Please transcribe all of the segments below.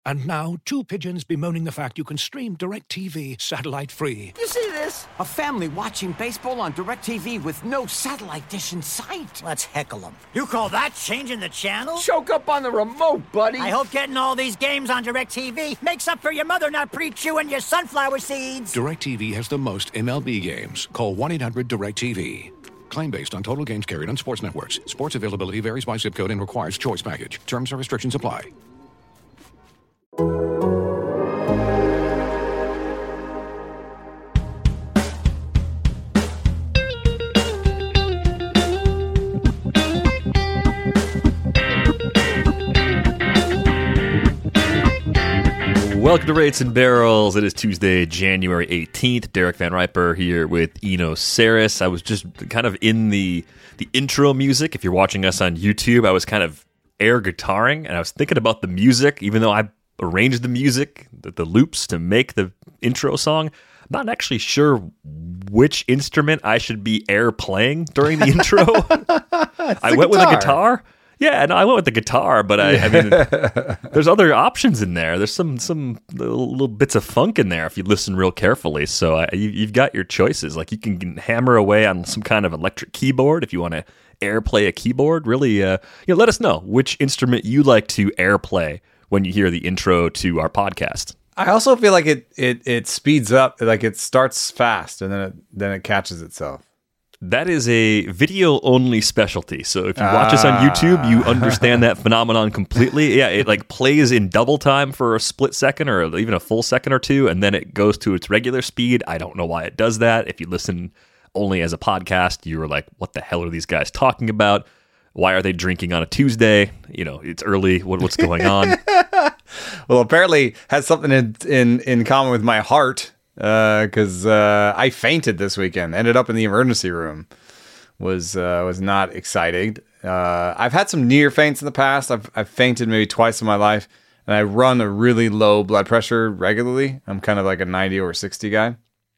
And now, two pigeons bemoaning the fact you can stream DirecTV satellite-free. You see this? A family watching baseball on DirecTV with no satellite dish in sight. Let's heckle them. You call that changing the channel? Choke up on the remote, buddy. I hope getting all these games on DirecTV makes up for your mother not pre-chewing your sunflower seeds. DirecTV has the most MLB games. Call 1-800-DirecTV. Claim based on total games carried on sports networks. Sports availability varies by zip code and requires choice package. Terms and restrictions apply. Welcome to Rates and Barrels. It is Tuesday, January 18th. Derek Van Riper here with Eno Saris. I was just kind of in the intro music. If you're watching us on YouTube, I was kind of air guitaring, and I was thinking about the music, even though I arranged the music, the loops to make the intro song. I'm not actually sure which instrument I should be air playing during the intro. I went with a guitar. Yeah, no, I went with the guitar, but I mean, there's other options in there. There's some little bits of funk in there if you listen real carefully. So you've got your choices. Like you can hammer away on some kind of electric keyboard if you want to airplay a keyboard. Really, let us know which instrument you like to airplay when you hear the intro to our podcast. I also feel like it speeds up, like it starts fast and then it catches itself. That is a video-only specialty. So if you watch us on YouTube, you understand that phenomenon completely. Yeah, it like plays in double time for a split second or even a full second or two, and then it goes to its regular speed. I don't know why it does that. If you listen only as a podcast, you were like, what the hell are these guys talking about? Why are they drinking on a Tuesday? You know, it's early. What's going on? Well, apparently has something in common with my heart. Because I fainted this weekend. Ended up in the emergency room. Was not excited. I've had some near faints in the past. I've fainted maybe twice in my life, and I run a really low blood pressure regularly. I'm kind of like a 90 or 60 guy,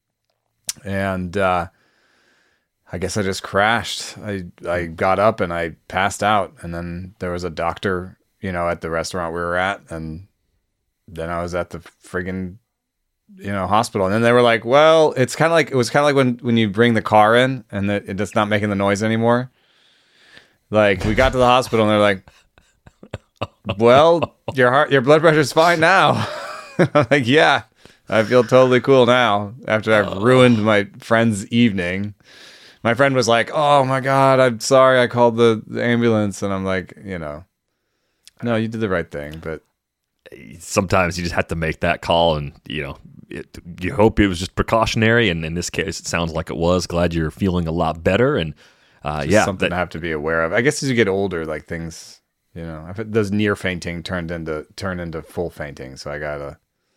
and I guess I just crashed. I got up and I passed out, and then there was a doctor, at the restaurant we were at, and then I was at the friggin' hospital. And then they were like, well, it was kind of like when you bring the car in and it's not making the noise anymore. Like we got to the hospital and they're like, well, your blood pressure's fine now. I'm like, yeah, I feel totally cool now after I've ruined my friend's evening. My friend was like, oh my God, I'm sorry. I called the ambulance. And I'm like, no, you did the right thing. But sometimes you just have to make that call and, you hope it was just precautionary, and in this case, it sounds like it was. Glad you're feeling a lot better, and something to have to be aware of. I guess as you get older, like things, those near fainting turn into full fainting. So I gotta,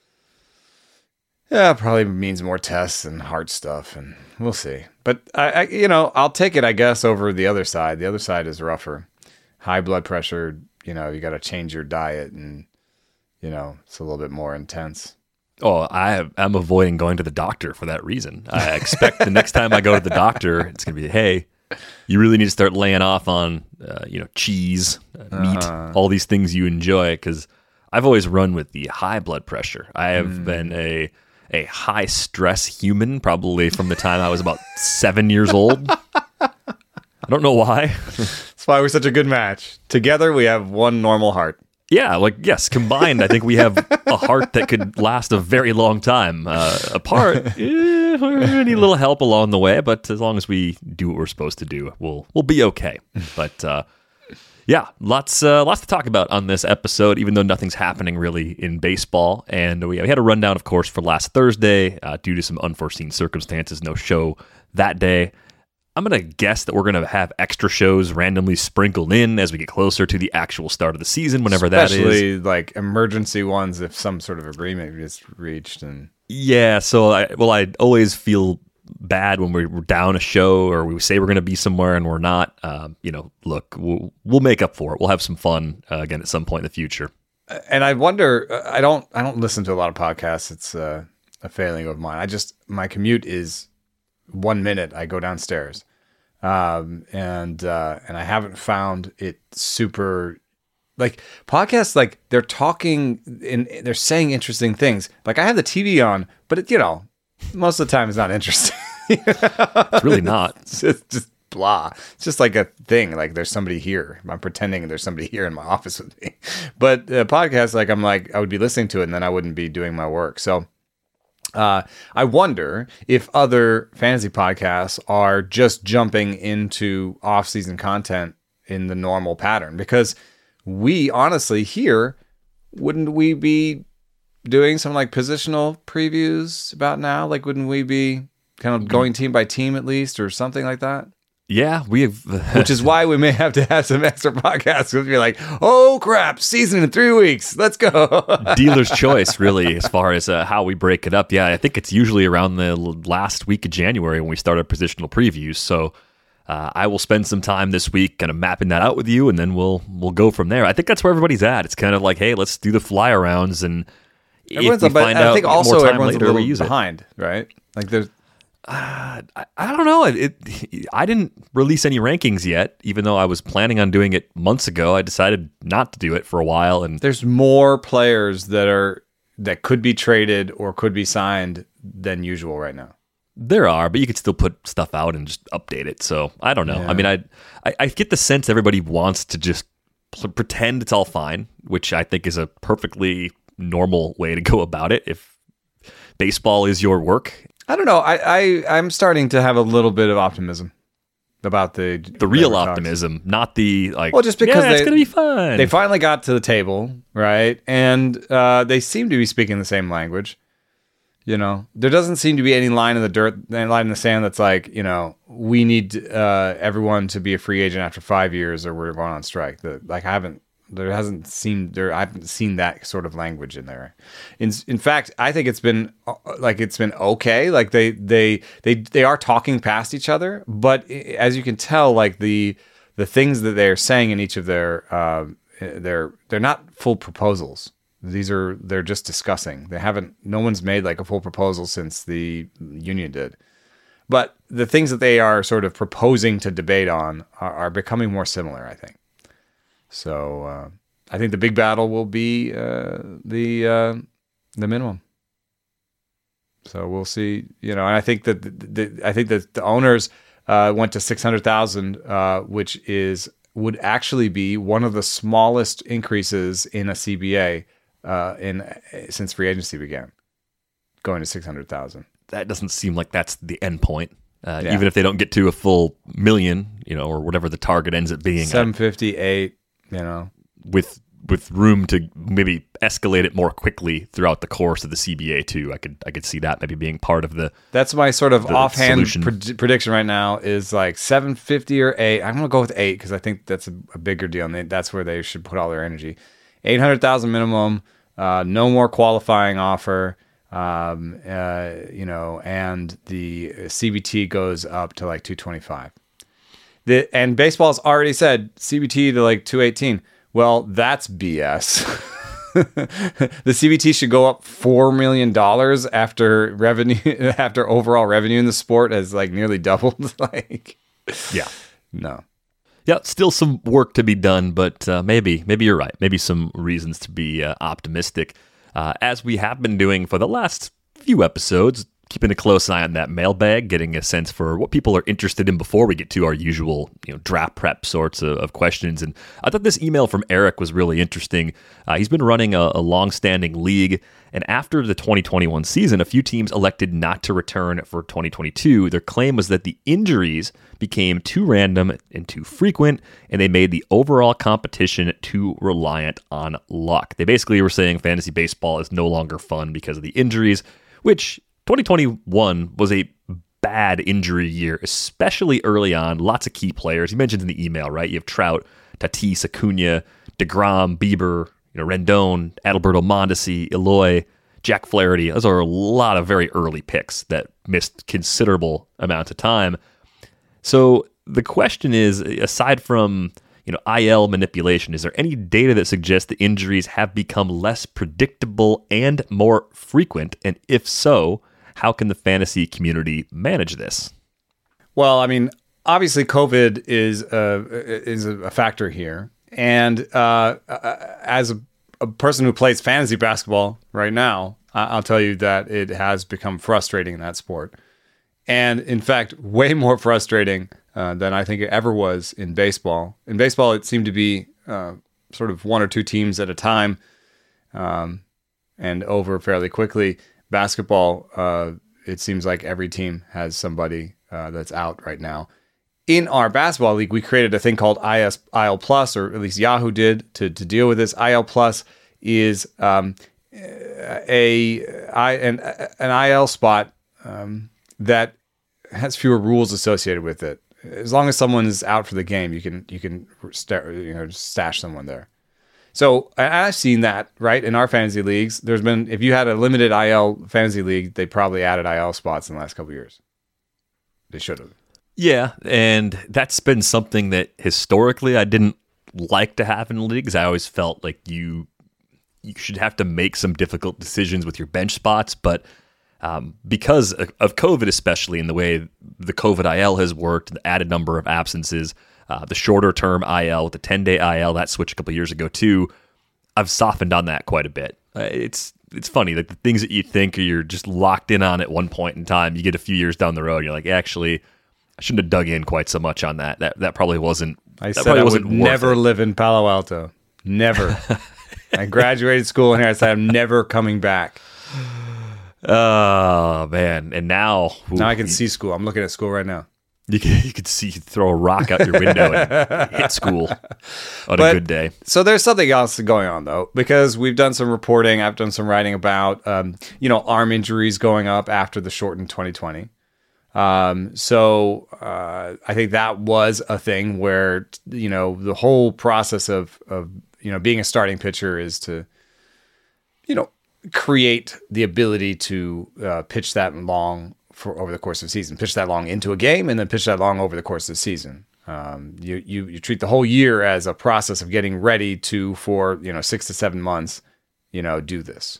probably means more tests and heart stuff, and we'll see. But I'll take it, I guess, over the other side. The other side is rougher. High blood pressure, you got to change your diet, and it's a little bit more intense. Oh, I'm avoiding going to the doctor for that reason. I expect the next time I go to the doctor, it's going to be, hey, you really need to start laying off on, cheese, meat, all these things you enjoy. Because I've always run with the high blood pressure. I have been a high stress human probably from the time I was about 7 years old. I don't know why. That's why we're such a good match. Together, we have one normal heart. Yeah, yes, combined, I think we have a heart that could last a very long time. Apart, we need a little help along the way, but as long as we do what we're supposed to do, we'll be okay. But lots to talk about on this episode, even though nothing's happening really in baseball. And we had a rundown, of course, for last Thursday due to some unforeseen circumstances. No show that day. I'm going to guess that we're going to have extra shows randomly sprinkled in as we get closer to the actual start of the season, whenever that is. Especially like emergency ones if some sort of agreement is reached. And yeah, so I always feel bad when we're down a show or we say we're going to be somewhere and we're not. Look, we'll make up for it. We'll have some fun again at some point in the future. And I wonder, I don't listen to a lot of podcasts. It's a failing of mine. My commute is 1 minute I go downstairs, and I haven't found it super like podcasts, like they're talking and they're saying interesting things. Like I have the TV on, but it, most of the time it's not interesting. It's really not. It's just blah. It's just like a thing. Like there's somebody here. I'm pretending there's somebody here in my office with me. But podcasts, I would be listening to it and then I wouldn't be doing my work. So I wonder if other fantasy podcasts are just jumping into off-season content in the normal pattern, because we honestly here, wouldn't we be doing some like positional previews about now? Like, wouldn't we be kind of going team by team at least, or something like that? Yeah, we have. Which is why we may have to have some extra podcasts. We'll be like, oh crap, season in 3 weeks. Let's go. Dealer's choice, really, as far as how we break it up. Yeah, I think it's usually around the last week of January when we start our positional previews. So I will spend some time this week kind of mapping that out with you, and then we'll go from there. I think that's where everybody's at. It's kind of like, hey, let's do the fly arounds, and everyone's, if we find out I think also more time everyone's later, a we little use behind, right? Like there's. I don't know. I didn't release any rankings yet, even though I was planning on doing it months ago. I decided not to do it for a while, and there's more players that could be traded or could be signed than usual right now. There are, but you could still put stuff out and just update it. So I don't know. Yeah. I mean, I get the sense everybody wants to just pretend it's all fine, which I think is a perfectly normal way to go about it. If baseball is your work. I don't know. I'm starting to have a little bit of optimism about the real optimism, not the like. Well, just because it's gonna be fun. They finally got to the table, right? And they seem to be speaking the same language. There doesn't seem to be any line in the dirt, any line in the sand that's like, we need everyone to be a free agent after 5 years or we're going on strike. I haven't seen that sort of language in there. In fact, I think it's been okay. Like they are talking past each other, but as you can tell, like the things that they're saying in each of their they're not full proposals. They're just discussing. No one's made like a full proposal since the union did. But the things that they are sort of proposing to debate on are becoming more similar, I think. So I think the big battle will be the minimum. So we'll see. And I think that the owners went to 600,000, which would actually be one of the smallest increases in a CBA since free agency began, going to 600,000. That doesn't seem like that's the end point. Even if they don't get to a full million, or whatever the target ends up being. 758. With room to maybe escalate it more quickly throughout the course of the CBA too. I could see that maybe being part of the. That's my sort of offhand prediction right now is like 750 or 8. I'm gonna go with 8 because I think that's a bigger deal, and that's where they should put all their energy. 800,000 minimum, no more qualifying offer, and the CBT goes up to like 225. And baseball's already said CBT to like 218. Well, that's BS. The CBT should go up $4 million after revenue, after overall revenue in the sport has like nearly doubled. No. Yeah, still some work to be done, but maybe you're right. Maybe some reasons to be optimistic, as we have been doing for the last few episodes. Keeping a close eye on that mailbag, getting a sense for what people are interested in before we get to our usual, draft prep sorts of questions. And I thought this email from Eric was really interesting. He's been running a long-standing league, and after the 2021 season, a few teams elected not to return for 2022. Their claim was that the injuries became too random and too frequent, and they made the overall competition too reliant on luck. They basically were saying fantasy baseball is no longer fun because of the injuries, which 2021 was a bad injury year, especially early on. Lots of key players. He mentions in the email, right? You have Trout, Tatis, Acuna, DeGrom, Bieber, Rendon, Adalberto Mondesi, Eloy, Jack Flaherty. Those are a lot of very early picks that missed considerable amounts of time. So the question is, aside from IL manipulation, is there any data that suggests the injuries have become less predictable and more frequent? And if so, how can the fantasy community manage this? Well, I mean, obviously COVID is a factor here. And as a person who plays fantasy basketball right now, I'll tell you that it has become frustrating in that sport. And in fact, way more frustrating than I think it ever was in baseball. In baseball, it seemed to be sort of one or two teams at a time and over fairly quickly. Basketball, it seems like every team has somebody that's out right now. In our basketball league, we created a thing called IL Plus, or at least Yahoo did, to deal with this. IL Plus is an IL spot that has fewer rules associated with it. As long as someone is out for the game, you can stash someone there. So I've seen that, right, in our fantasy leagues. There's been, if you had a limited IL fantasy league, they probably added IL spots in the last couple of years. They should have. Yeah, and that's been something that historically I didn't like to have in leagues. I always felt like you should have to make some difficult decisions with your bench spots, but because of COVID, especially in the way the COVID IL has worked, the added number of absences, the shorter term IL with the 10-day IL, that switched a couple of years ago too, I've softened on that quite a bit. It's funny, like the things that you think you're just locked in on at one point in time, you get a few years down the road, you're like, actually, I shouldn't have dug in quite so much on that. That probably wasn't. I said I would never live in Palo Alto. Never. I graduated school in here. I said I'm never coming back. Oh man! And now I can see school. I'm looking at school right now. You could see you throw a rock out your window and hit school on a good day. So there's something else going on though, because we've done some reporting. I've done some writing about arm injuries going up after the shortened 2020. I think that was a thing where, the whole process of being a starting pitcher is to, create the ability to pitch that long for over the course of the season, pitch that long into a game, and then pitch that long over the course of the season. You treat the whole year as a process of getting ready to, for 6 to 7 months, do this.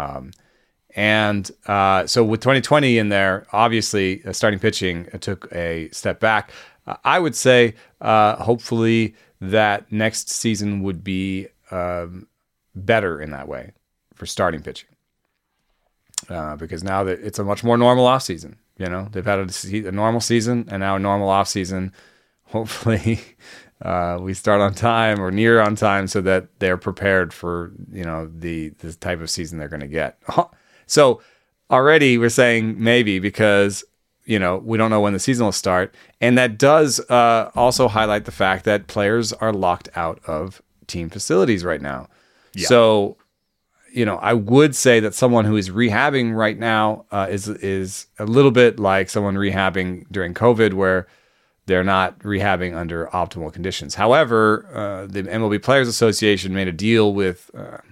So with 2020 in there, obviously starting pitching took a step back. I would say hopefully that next season would be better in that way for starting pitching. Because now that it's a much more normal off season, they've had a normal season and now a normal off season. Hopefully we start on time or near on time so that they're prepared for, the type of season they're going to get. So already we're saying maybe because, we don't know when the season will start. And that does also highlight the fact that players are locked out of team facilities right now. Yeah. So, I would say that someone who is rehabbing right now is a little bit like someone rehabbing during COVID, where they're not rehabbing under optimal conditions. However, the MLB Players Association made a deal with...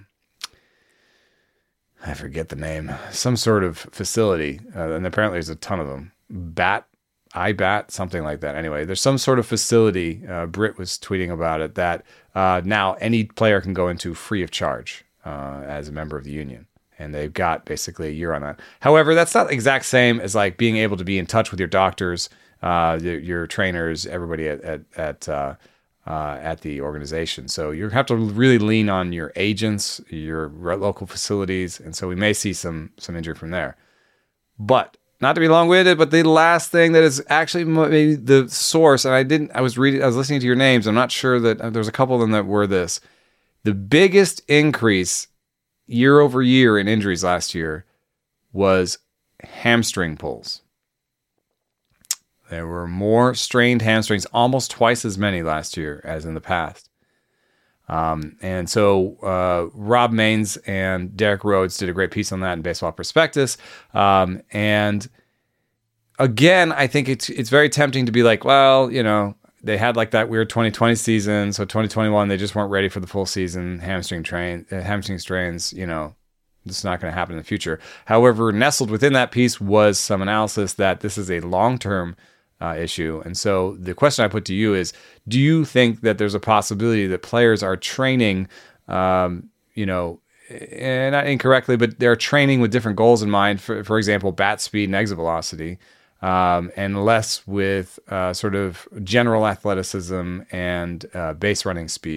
I forget the name, some sort of facility, and apparently there's a ton of them. IBAT, something like that. Anyway, there's some sort of facility, Britt was tweeting about it, that now any player can go into free of charge as a member of the union. And they've got basically a year on that. However, that's not the exact same as like being able to be in touch with your doctors, your trainers, everybody at the organization. So you have to really lean on your agents, your local facilities, and so we may see some injury from there. But not to be long-winded, but the last thing that is actually maybe the source, and I was listening to your names. I'm not sure that there's a couple of them that were this. The biggest increase year over year in injuries last year was hamstring pulls. There were more strained hamstrings, almost twice as many last year as in the past. And so Rob Maines and Derek Rhodes did a great piece on that in Baseball Prospectus. And again, I think it's very tempting to be like, well, they had like that weird 2020 season. So 2021, they just weren't ready for the full season. Hamstring strains, it's not going to happen in the future. However, nestled within that piece was some analysis that this is a long-term issue. And so the question I put to you is, do you think that there's a possibility that players are training, and not incorrectly, but they're training with different goals in mind, for example, bat speed and exit velocity, and less with sort of general athleticism and base running speed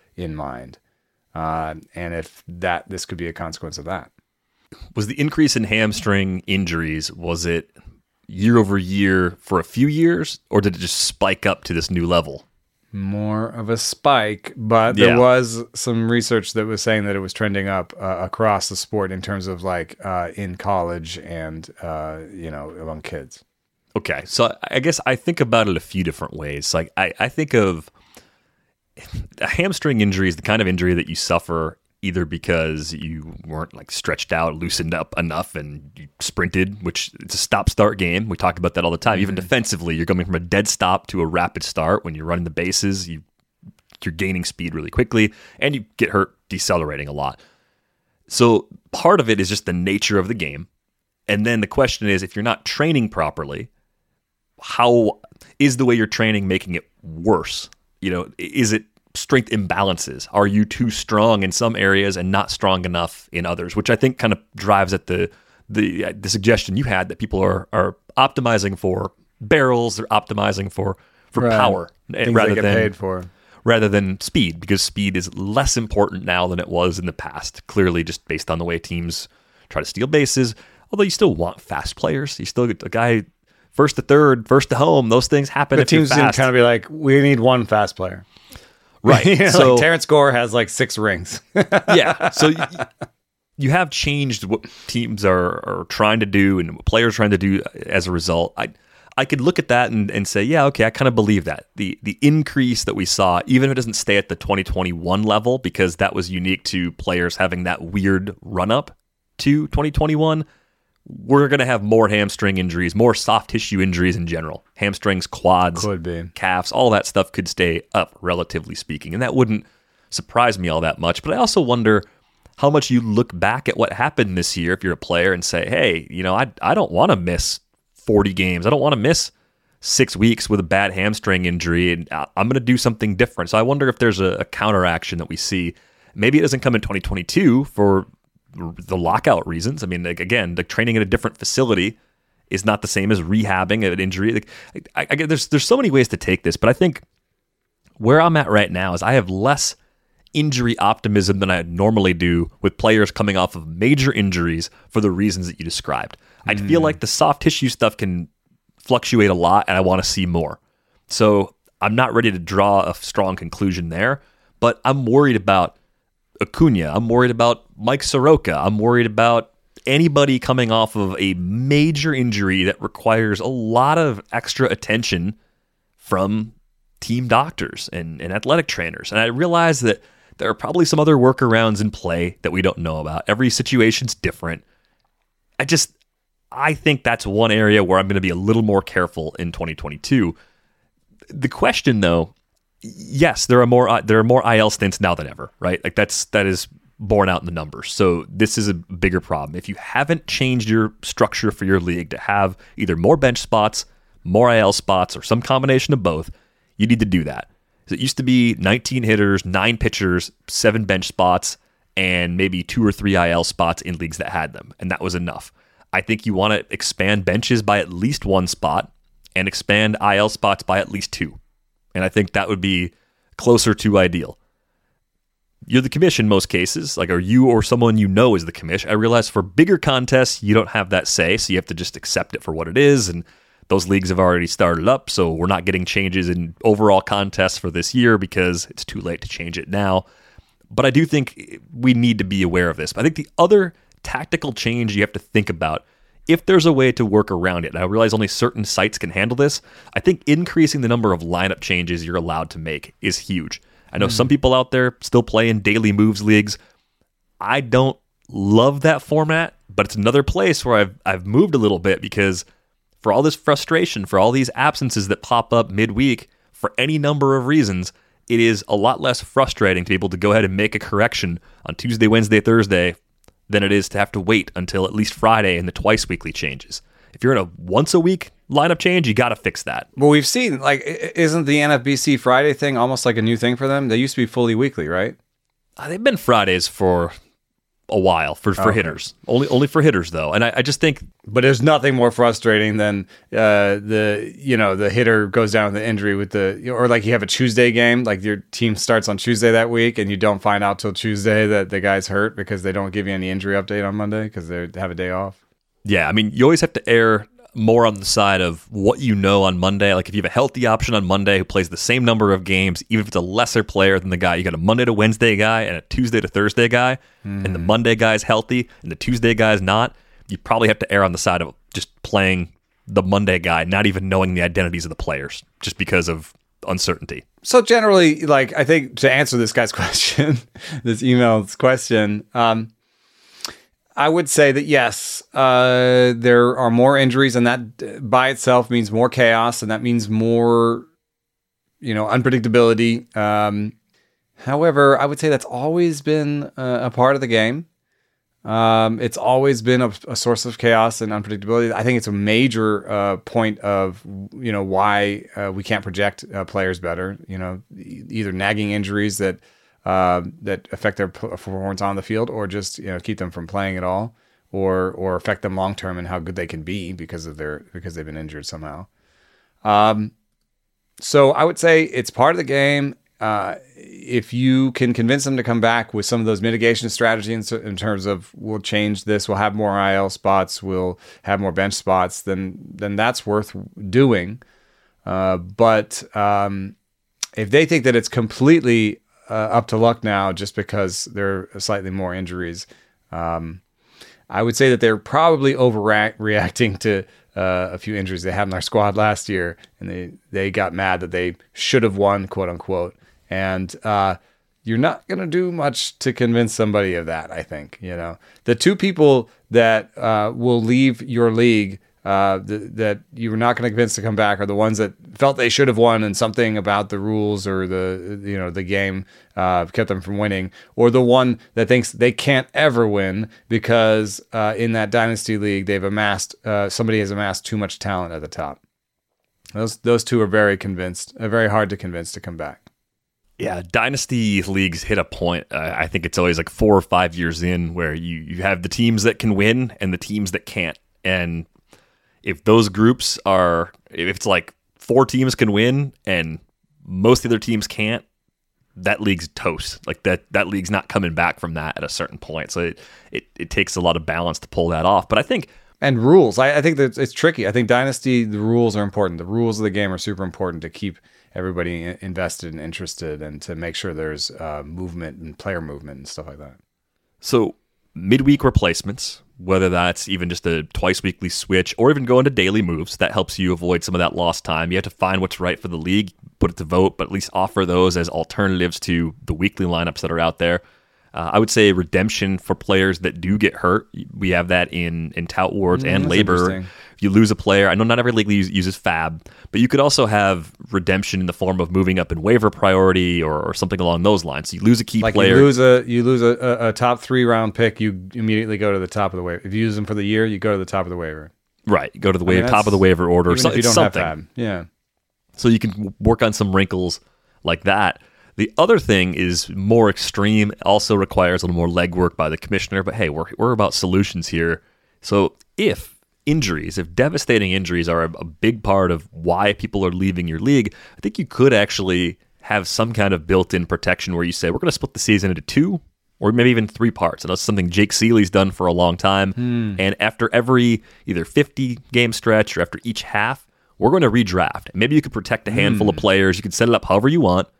in mind. And if this could be a consequence of that. Was the increase in hamstring injuries, was it year over year for a few years, or did it just spike up to this new level? More of a spike, but there was some research that was saying that it was trending up across the sport in terms of like in college and, among kids. Okay, so I guess I think about it a few different ways. Like I think of a hamstring injury is the kind of injury that you suffer either because you weren't like stretched out, loosened up enough, and you sprinted, which it's a stop-start game. We talk about that all the time. Even defensively, you're going from a dead stop to a rapid start. When you're running the bases, you're gaining speed really quickly, and you get hurt decelerating a lot. So part of it is just the nature of the game. And then the question is, if you're not training properly, how is the way you're training making it worse? Is it strength imbalances? Are you too strong in some areas and not strong enough in others? Which I think kind of drives at the suggestion you had that people are optimizing for barrels, they're optimizing for power Things rather they get paid for. Rather than speed, because speed is less important now than it was in the past. Clearly, just based on the way teams try to steal bases. Although you still want fast players, you still get a guy first to third, first to home. Those things happen. The teams didn't kind of be like, we need one fast player. Right. So like Terrence Gore has like 6 rings. Yeah. So you have changed what teams are trying to do and what players are trying to do as a result. I could look at that and say, yeah, okay, I kind of believe that. The increase that we saw, even if it doesn't stay at the 2021 level, because that was unique to players having that weird run-up to 2021, we're going to have more hamstring injuries, more soft tissue injuries in general. Hamstrings, quads, calves, all that stuff could stay up, relatively speaking. And that wouldn't surprise me all that much. But I also wonder how much you look back at what happened this year if you're a player and say, hey, I don't want to miss 40 games. I don't want to miss 6 weeks with a bad hamstring injury, and I'm going to do something different. So I wonder if there's a counteraction that we see. Maybe it doesn't come in 2022 for the lockout reasons. I mean, again, the training at a different facility is not the same as rehabbing an injury. There's so many ways to take this, but I think where I'm at right now is I have less injury optimism than I normally do with players coming off of major injuries for the reasons that you described. I feel like the soft tissue stuff can fluctuate a lot, and I want to see more. So I'm not ready to draw a strong conclusion there, but I'm worried about Acuna. I'm worried about Mike Soroka. I'm worried about anybody coming off of a major injury that requires a lot of extra attention from team doctors and athletic trainers. And I realize that there are probably some other workarounds in play that we don't know about. Every situation's different. I think that's one area where I'm going to be a little more careful in 2022. The question, though, yes, there are more IL stints now than ever, right? Like that is borne out in the numbers. So this is a bigger problem. If you haven't changed your structure for your league to have either more bench spots, more IL spots, or some combination of both, you need to do that. So it used to be 19 hitters, 9 pitchers, 7 bench spots, and maybe 2 or 3 IL spots in leagues that had them, and that was enough. I think you want to expand benches by at least 1 spot and expand IL spots by at least 2. And I think that would be closer to ideal. You're the commission in most cases, or you or someone you know is the commission. I realize for bigger contests, you don't have that say, so you have to just accept it for what it is, and those leagues have already started up, so we're not getting changes in overall contests for this year because it's too late to change it now. But I do think we need to be aware of this. But I think the other tactical change you have to think about, if there's a way to work around it, and I realize only certain sites can handle this, I think increasing the number of lineup changes you're allowed to make is huge. I know some people out there still play in daily moves leagues. I don't love that format, but it's another place where I've moved a little bit because for all this frustration, for all these absences that pop up midweek, for any number of reasons, it is a lot less frustrating to be able to go ahead and make a correction on Tuesday, Wednesday, Thursday than it is to have to wait until at least Friday and the twice weekly changes. If you're in a once a week lineup change, you got to fix that. Well, we've seen, isn't the NFBC Friday thing almost like a new thing for them? They used to be fully weekly, right? They've been Fridays for a while for hitters. Only for hitters though. And I just think, but there's nothing more frustrating than the hitter goes down with the injury or like you have a Tuesday game, like your team starts on Tuesday that week and you don't find out till Tuesday that the guy's hurt because they don't give you any injury update on Monday because they have a day off. Yeah, I mean, you always have to err more on the side of what you know on Monday. Like if you have a healthy option on Monday who plays the same number of games, even if it's a lesser player than the guy, you got a Monday to Wednesday guy and a Tuesday to Thursday guy, and the Monday guy is healthy and the Tuesday guy is not, you probably have to err on the side of just playing the Monday guy, not even knowing the identities of the players, just because of uncertainty. So generally, like I think to answer this guy's question, this email's question, I would say that yes, there are more injuries, and that by itself means more chaos, and that means more, unpredictability. However, I would say that's always been a part of the game. It's always been a source of chaos and unpredictability. I think it's a major point of why we can't project players better. Either nagging injuries that affect their performance on the field, or just keep them from playing at all, or affect them long term and how good they can be because they've been injured somehow. So I would say it's part of the game. If you can convince them to come back with some of those mitigation strategies in terms of we'll change this, we'll have more IL spots, we'll have more bench spots, then that's worth doing. But if they think that it's completely up to luck now just because there are slightly more injuries, I would say that they're probably overreacting to a few injuries they had in their squad last year, and they got mad that they should have won, quote unquote. And you're not going to do much to convince somebody of that, I think. The two people that will leave your league that you were not going to convince to come back are the ones that felt they should have won, and something about the rules or the game kept them from winning, or the one that thinks they can't ever win because in that dynasty league somebody has amassed too much talent at the top. Those two are very hard to convince to come back. Yeah, dynasty leagues hit a point. I think it's always like 4 or 5 years in where you have the teams that can win and the teams that can't. And if those groups if it's like 4 teams can win and most of the other teams can't, that league's toast. Like that league's not coming back from that at a certain point. So it takes a lot of balance to pull that off. But I think... And rules. I think that it's tricky. I think dynasty, the rules are important. The rules of the game are super important to keep everybody invested and interested, and to make sure there's movement and player movement and stuff like that. So midweek replacements, whether that's even just a twice weekly switch or even going to daily moves, that helps you avoid some of that lost time. You have to find what's right for the league, put it to vote, but at least offer those as alternatives to the weekly lineups that are out there. I would say redemption for players that do get hurt. We have that in tout wards and labor. If you lose a player, I know not every league uses fab, but you could also have redemption in the form of moving up in waiver priority or something along those lines. So you lose a key player. You lose a top 3 round pick, you immediately go to the top of the waiver. If you use them for the year, you go to the top of the waiver. Right, you go to the top of the waiver order. Even if you don't have fab. Yeah. So you can work on some wrinkles like that. The other thing is more extreme, also requires a little more legwork by the commissioner, but hey, we're about solutions here. So if devastating injuries are a big part of why people are leaving your league, I think you could actually have some kind of built-in protection where you say, we're going to split the season into 2 or maybe even 3 parts. And that's something Jake Seeley's done for a long time. And after every either 50-game stretch or after each half, we're going to redraft. Maybe you could protect a handful of players. You could set it up however you want.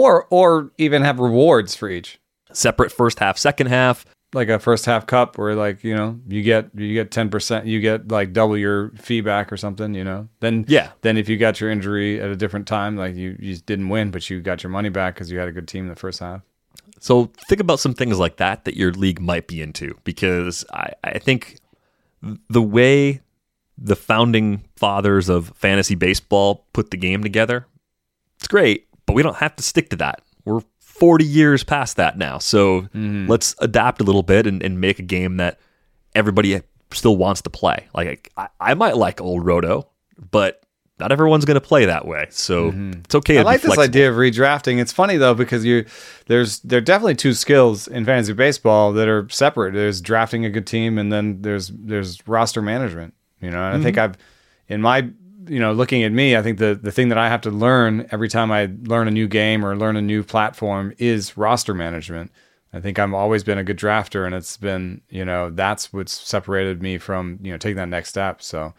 Or even have rewards for each. Separate first half, second half. Like a first half cup where you get 10%, you get like double your fee back or something, Then if you got your injury at a different time, like you just didn't win, but you got your money back because you had a good team in the first half. So think about some things like that your league might be into, because I think the way the founding fathers of fantasy baseball put the game together, it's great. But we don't have to stick to that. We're 40 years past that now. So let's adapt a little bit and make a game that everybody still wants to play. Like I might like old Roto, but not everyone's going to play that way. So it's okay. I to like be this flexible. idea of redrafting. It's funny though, because there are definitely two skills in fantasy baseball that are separate. There's drafting a good team, and then there's roster management. And I think looking at me, I think the thing that I have to learn every time I learn a new game or learn a new platform is roster management. I think I've always been a good drafter, and it's been, that's what's separated me from, taking that next step. So,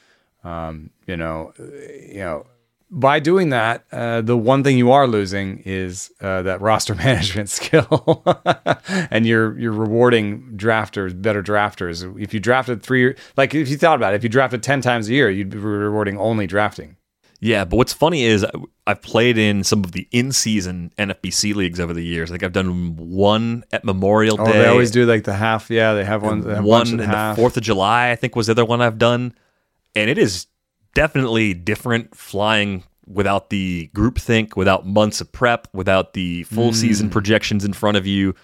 by doing that, the one thing you are losing is that roster management skill, and you're rewarding better drafters. If you drafted if you thought about it, if you drafted 10 times a year, you'd be rewarding only drafting. Yeah, but what's funny is I've played in some of the in-season NFBC leagues over the years. I think I've done one at Memorial Day. They always do like the half. Yeah, they have one. They have one in half. the 4th of July, I think was the other one I've done. And it is definitely different flying without the groupthink, without months of prep, without the full season projections in front of you.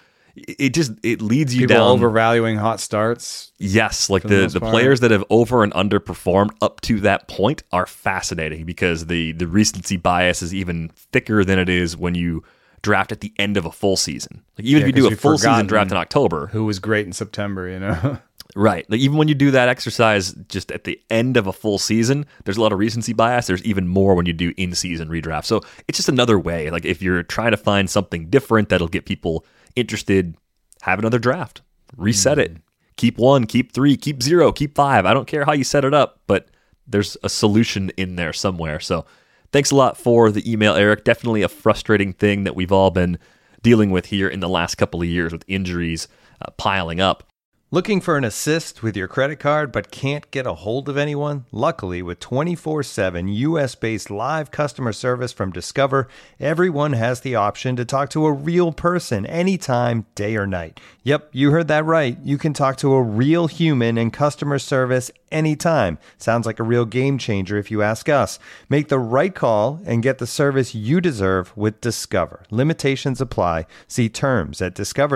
It leads you People down. overvaluing hot starts. Yes, like the players that have over and underperformed up to that point are fascinating, because the recency bias is even thicker than it is when you draft at the end of a full season. Like even if you do a full season draft in October, who was great in September, Right. Like even when you do that exercise just at the end of a full season, there's a lot of recency bias. There's even more when you do in-season redraft. So it's just another way. Like if you're trying to find something different that'll get people interested, have another draft. Reset it. Keep 1, keep 3, keep 0, keep 5. I don't care how you set it up, but there's a solution in there somewhere. So thanks a lot for the email, Eric. Definitely a frustrating thing that we've all been dealing with here in the last couple of years with injuries piling up. Looking for an assist with your credit card but can't get a hold of anyone? Luckily, with 24/7 US-based live customer service from Discover, everyone has the option to talk to a real person anytime, day or night. Yep, you heard that right. You can talk to a real human in customer service anytime. Sounds like a real game changer if you ask us. Make the right call and get the service you deserve with Discover. Limitations apply. See terms at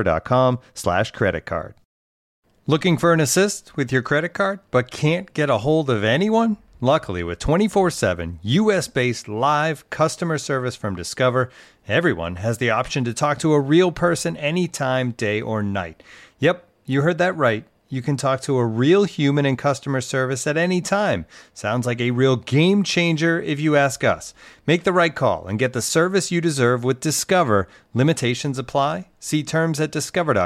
discover.com/creditcard. Looking for an assist with your credit card but can't get a hold of anyone? Luckily, with 24/7 US-based live customer service from Discover, everyone has the option to talk to a real person anytime, day or night. Yep, you heard that right. You can talk to a real human in customer service at any time. Sounds like a real game changer if you ask us. Make the right call and get the service you deserve with Discover. Limitations apply. See terms at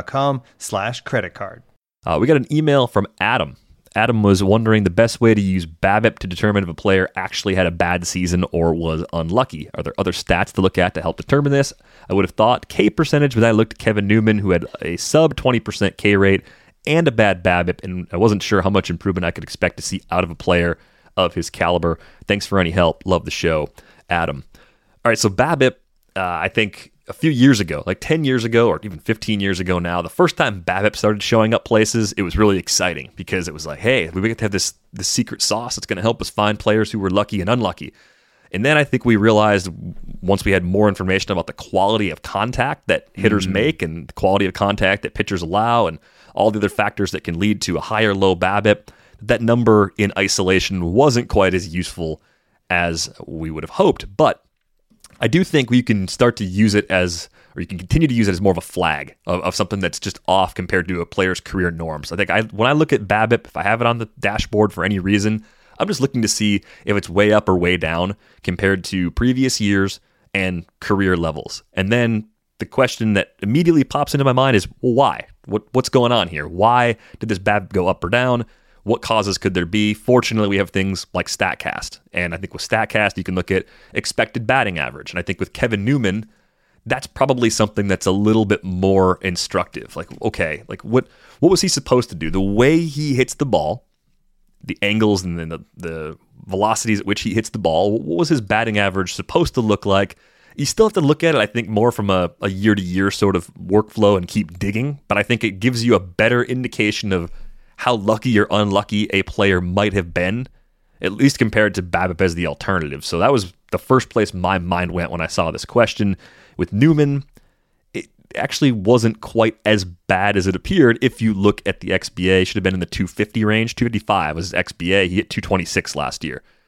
discover.com/creditcard. We got an email from Adam. Adam was wondering the best way to use BABIP to determine if a player actually had a bad season or was unlucky. Are there other stats to look at to help determine this? I would have thought K percentage, but I looked at Kevin Newman, who had a sub 20% K rate and a bad BABIP, and I wasn't sure how much improvement I could expect to see out of a player of his caliber. Thanks for any help. Love the show, Adam. All right, so BABIP, I think a few years ago, like 10 years ago or even 15 years ago now, the first time BABIP started showing up places, it was really exciting because it was like, hey, we get to have this secret sauce that's going to help us find players who were lucky and unlucky. And then I think we realized once we had more information about the quality of contact that hitters make and the quality of contact that pitchers allow and all the other factors that can lead to a high or low BABIP, that number in isolation wasn't quite as useful as we would have hoped. But I do think we can start to use it as, or you can continue to use it as more of a flag of something that's just off compared to a player's career norms. I think when I look at BABIP, if I have it on the dashboard for any reason, I'm just looking to see if it's way up or way down compared to previous years and career levels. And then the question that immediately pops into my mind is, well, why? What's going on here? Why did this BABIP go up or down? What causes could there be? Fortunately, we have things like StatCast. And I think with StatCast, you can look at expected batting average. And I think with Kevin Newman, that's probably something that's a little bit more instructive. Like, okay, like what was he supposed to do? The way he hits the ball, the angles and then the velocities at which he hits the ball, what was his batting average supposed to look like? You still have to look at it, I think, more from a year-to-year sort of workflow and keep digging. But I think it gives you a better indication of how lucky or unlucky a player might have been, at least compared to BABIP as the alternative. So that was the first place my mind went when I saw this question. With Newman, it actually wasn't quite as bad as it appeared if you look at the XBA. It should have been in the 250 range. 255 was his XBA. He hit 226 last year.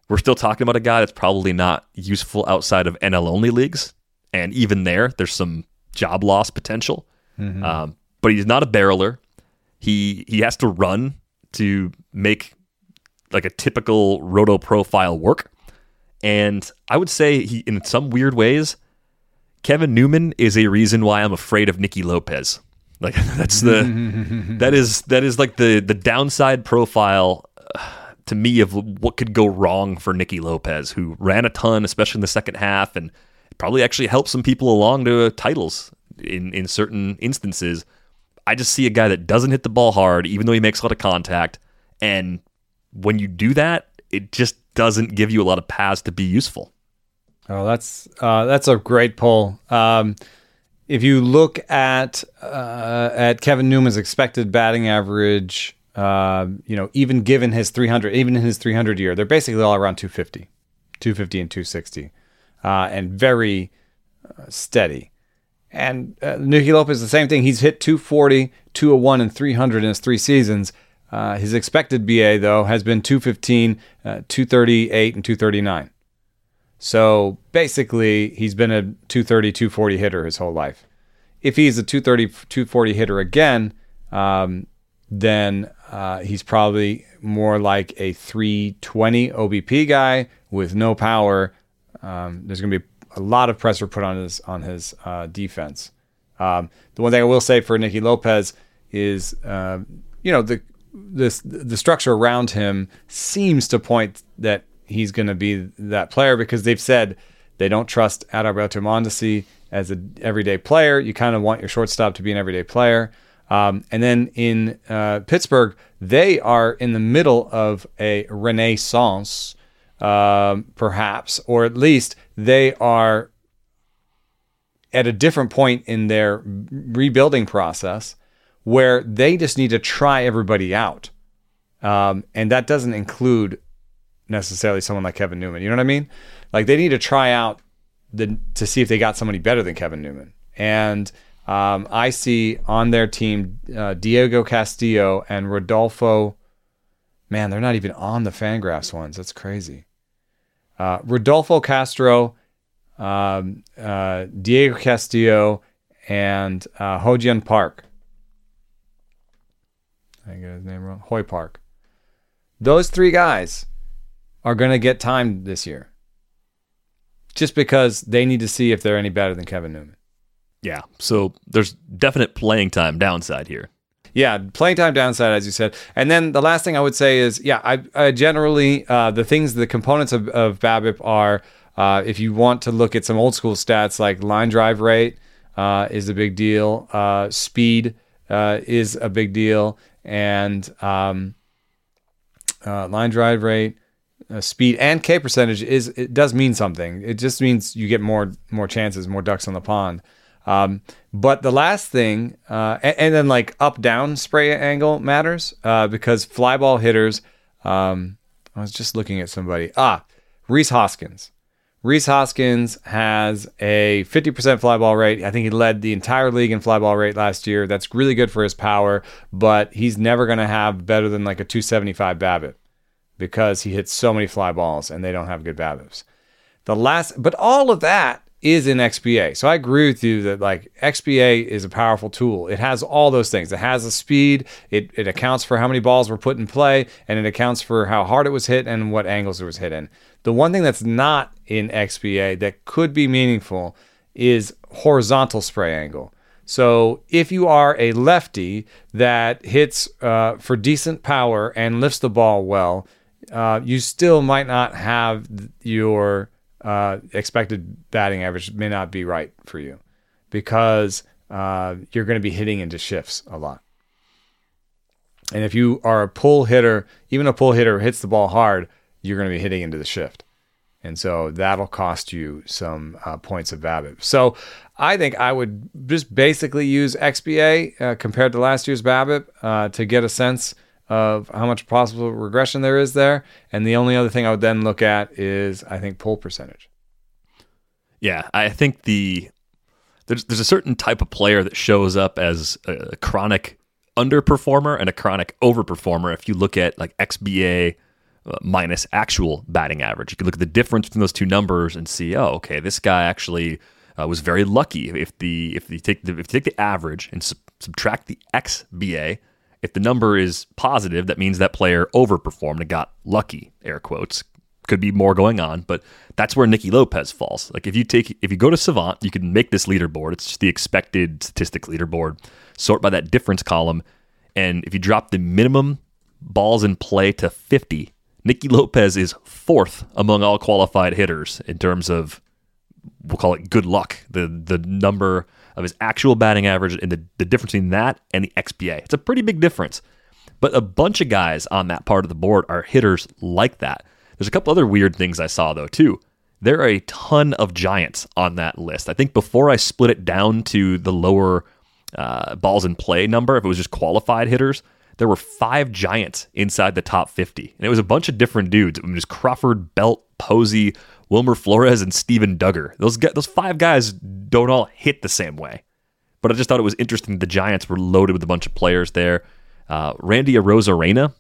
we're still talking about a guy that's probably not useful outside of NL only leagues, and even there's some job loss potential. But he's not a barreler. He has to run to make like a typical roto profile work. And I would say he, in some weird ways, Kevin Newman is a reason why I'm afraid of Nicky Lopez. Like that is like the downside profile to me of what could go wrong for Nicky Lopez, who ran a ton, especially in the second half, and probably actually helped some people along to titles in certain instances. I just see a guy that doesn't hit the ball hard, even though he makes a lot of contact. And when you do that, it just doesn't give you a lot of paths to be useful. Oh, that's a great pull. If you look at Kevin Newman's expected batting average, even given his 300, even in his 300 year, they're basically all around 250 and 260, and very steady. And Nicky Lopez, the same thing. He's hit 240, 201, and 300 in his 3 seasons. His expected BA, though, has been 215, 238, and 239. So basically, he's been a 230, 240 hitter his whole life. If he's a 230, 240 hitter again, then he's probably more like a 320 OBP guy with no power. There's going to be a lot of pressure put on his defense. The one thing I will say for Nicky Lopez is, the structure around him seems to point that he's going to be that player, because they've said they don't trust Adalberto Mondesi as an everyday player. You kind of want your shortstop to be an everyday player. And then in Pittsburgh, they are in the middle of a renaissance, perhaps, or at least they are at a different point in their rebuilding process where they just need to try everybody out. And that doesn't include necessarily someone like Kevin Newman. You know what I mean? Like, they need to try out to see if they got somebody better than Kevin Newman. And I see on their team Diego Castillo and Rodolfo. Man, they're not even on the Fangraphs ones. That's crazy. Rodolfo Castro, Diego Castillo, and Ho-Jin Park. I get his name wrong. Hoy Park. Those 3 guys are going to get time this year, just because they need to see if they're any better than Kevin Newman. Yeah, so there's definite playing time downside here. Yeah, playing time downside, as you said. And then the last thing I would say is, I generally, the components of BABIP are, if you want to look at some old school stats, like line drive rate is a big deal, speed is a big deal, and line drive rate, speed, and K percentage it does mean something. It just means you get more chances, more ducks on the pond. But the last thing, and then like up-down spray angle matters, because fly ball hitters, I was just looking at somebody. Rhys Hoskins. Rhys Hoskins has a 50% fly ball rate. I think he led the entire league in fly ball rate last year. That's really good for his power, but he's never going to have better than like a 275 BABIP, because he hits so many fly balls and they don't have good BABIPs. But all of that is in XBA. So I agree with you that like XBA is a powerful tool. It has all those things. It has the speed. It accounts for how many balls were put in play, and it accounts for how hard it was hit and what angles it was hit in. The one thing that's not in XBA that could be meaningful is horizontal spray angle. So if you are a lefty that hits for decent power and lifts the ball well, you still might not have your expected batting average may not be right for you, because you're going to be hitting into shifts a lot. And if you are a pull hitter, even a pull hitter who hits the ball hard, you're going to be hitting into the shift. And so that'll cost you some points of BABIP. So I think I would just basically use XBA compared to last year's BABIP to get a sense of how much possible regression there is there. And the only other thing I would then look at is, I think, pull percentage. Yeah, I think there's a certain type of player that shows up as a chronic underperformer and a chronic overperformer. If you look at like XBA minus actual batting average. You can look at the difference between those two numbers and see, oh, okay, this guy actually was very lucky. If you take the average and subtract the xBA, if the number is positive, that means that player overperformed and got lucky. Air quotes. Could be more going on, but that's where Nicky Lopez falls. Like if you go to Savant, you can make this leaderboard. It's just the expected statistics leaderboard. Sort by that difference column, and if you drop the minimum balls in play to 50, Nicky Lopez is 4th among all qualified hitters in terms of, we'll call it good luck, the number of his actual batting average and the difference between that and the xBA. It's a pretty big difference. But a bunch of guys on that part of the board are hitters like that. There's a couple other weird things I saw, though, too. There are a ton of Giants on that list. I think before I split it down to the lower balls in play number, if it was just qualified hitters, there were 5 Giants inside the top 50. And it was a bunch of different dudes. It was Crawford, Belt, Posey, Wilmer Flores, and Steven Duggar. Those 5 guys don't all hit the same way. But I just thought it was interesting the Giants were loaded with a bunch of players there. Randy Arozarena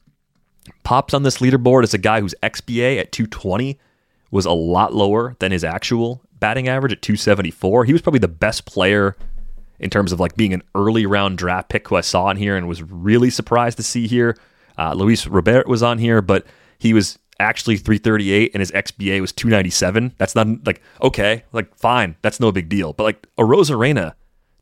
pops on this leaderboard as a guy whose xBA at 220 was a lot lower than his actual batting average at 274. He was probably the best player in terms of like being an early round draft pick who I saw in here and was really surprised to see here. Luis Robert was on here, but he was actually 338 and his xBA was 297. That's not like, okay, like fine, that's no big deal. But like Arozarena,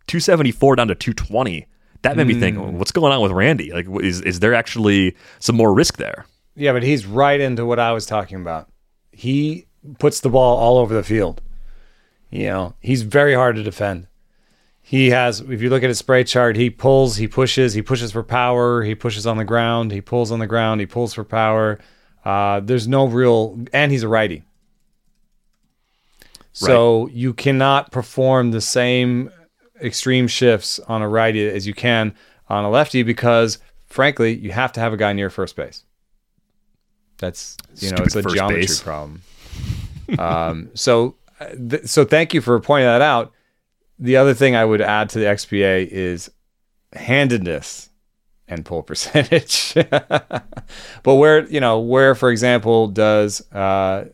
274 down to 220, that made me think, what's going on with Randy? Like, is there actually some more risk there? Yeah, but he's right into what I was talking about. He puts the ball all over the field. You know, he's very hard to defend. He has, if you look at his spray chart, he pulls, he pushes for power, he pushes on the ground, he pulls on the ground, he pulls for power. There's no real, and he's a righty. So you cannot perform the same extreme shifts on a righty as you can on a lefty because, frankly, you have to have a guy near first base. That's, it's a geometry problem. So thank you for pointing that out. The other thing I would add to the xBA is handedness and pull percentage. But where, for example, does Randy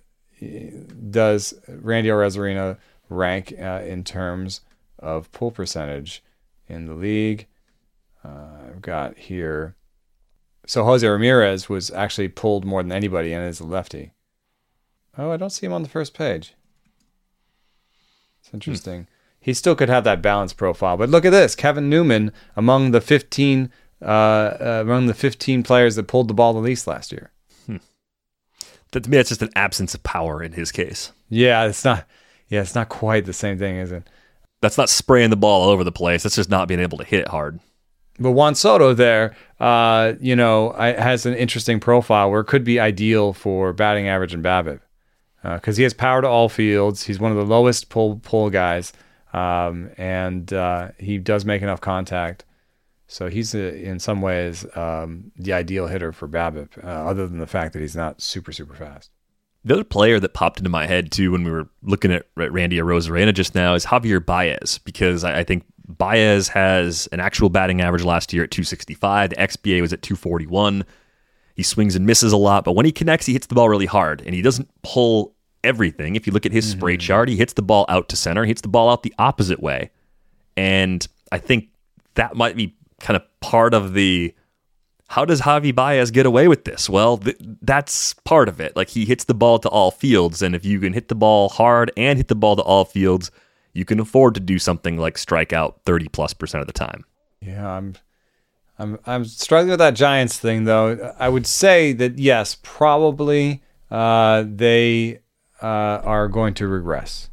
Arozarena rank in terms of pull percentage in the league? I've got here. So Jose Ramirez was actually pulled more than anybody and is a lefty. Oh, I don't see him on the first page. It's interesting. He still could have that balanced profile. But look at this. Kevin Newman among the 15 players that pulled the ball the least last year. To me, it's just an absence of power in his case. Yeah, it's not quite the same thing, is it? That's not spraying the ball all over the place. That's just not being able to hit it hard. But Juan Soto there, has an interesting profile where it could be ideal for batting average and BABIP because he has power to all fields. He's one of the lowest pull guys, and he does make enough contact. So he's in some ways the ideal hitter for BABIP, other than the fact that he's not super, super fast. The other player that popped into my head, too, when we were looking at Randy Arozarena just now is Javier Baez, because I think Baez has an actual batting average last year at 265. The xBA was at 241. He swings and misses a lot, but when he connects, he hits the ball really hard, and he doesn't pull everything. If you look at his spray chart, he hits the ball out to center. He hits the ball out the opposite way. And I think that might be kind of part of the, how does Javi Baez get away with this? Well, that's part of it. Like, he hits the ball to all fields, and if you can hit the ball hard and hit the ball to all fields, you can afford to do something like strike out 30+% of the time. Yeah, I'm struggling with that Giants thing, though. I would say that, yes, probably they are going to regress.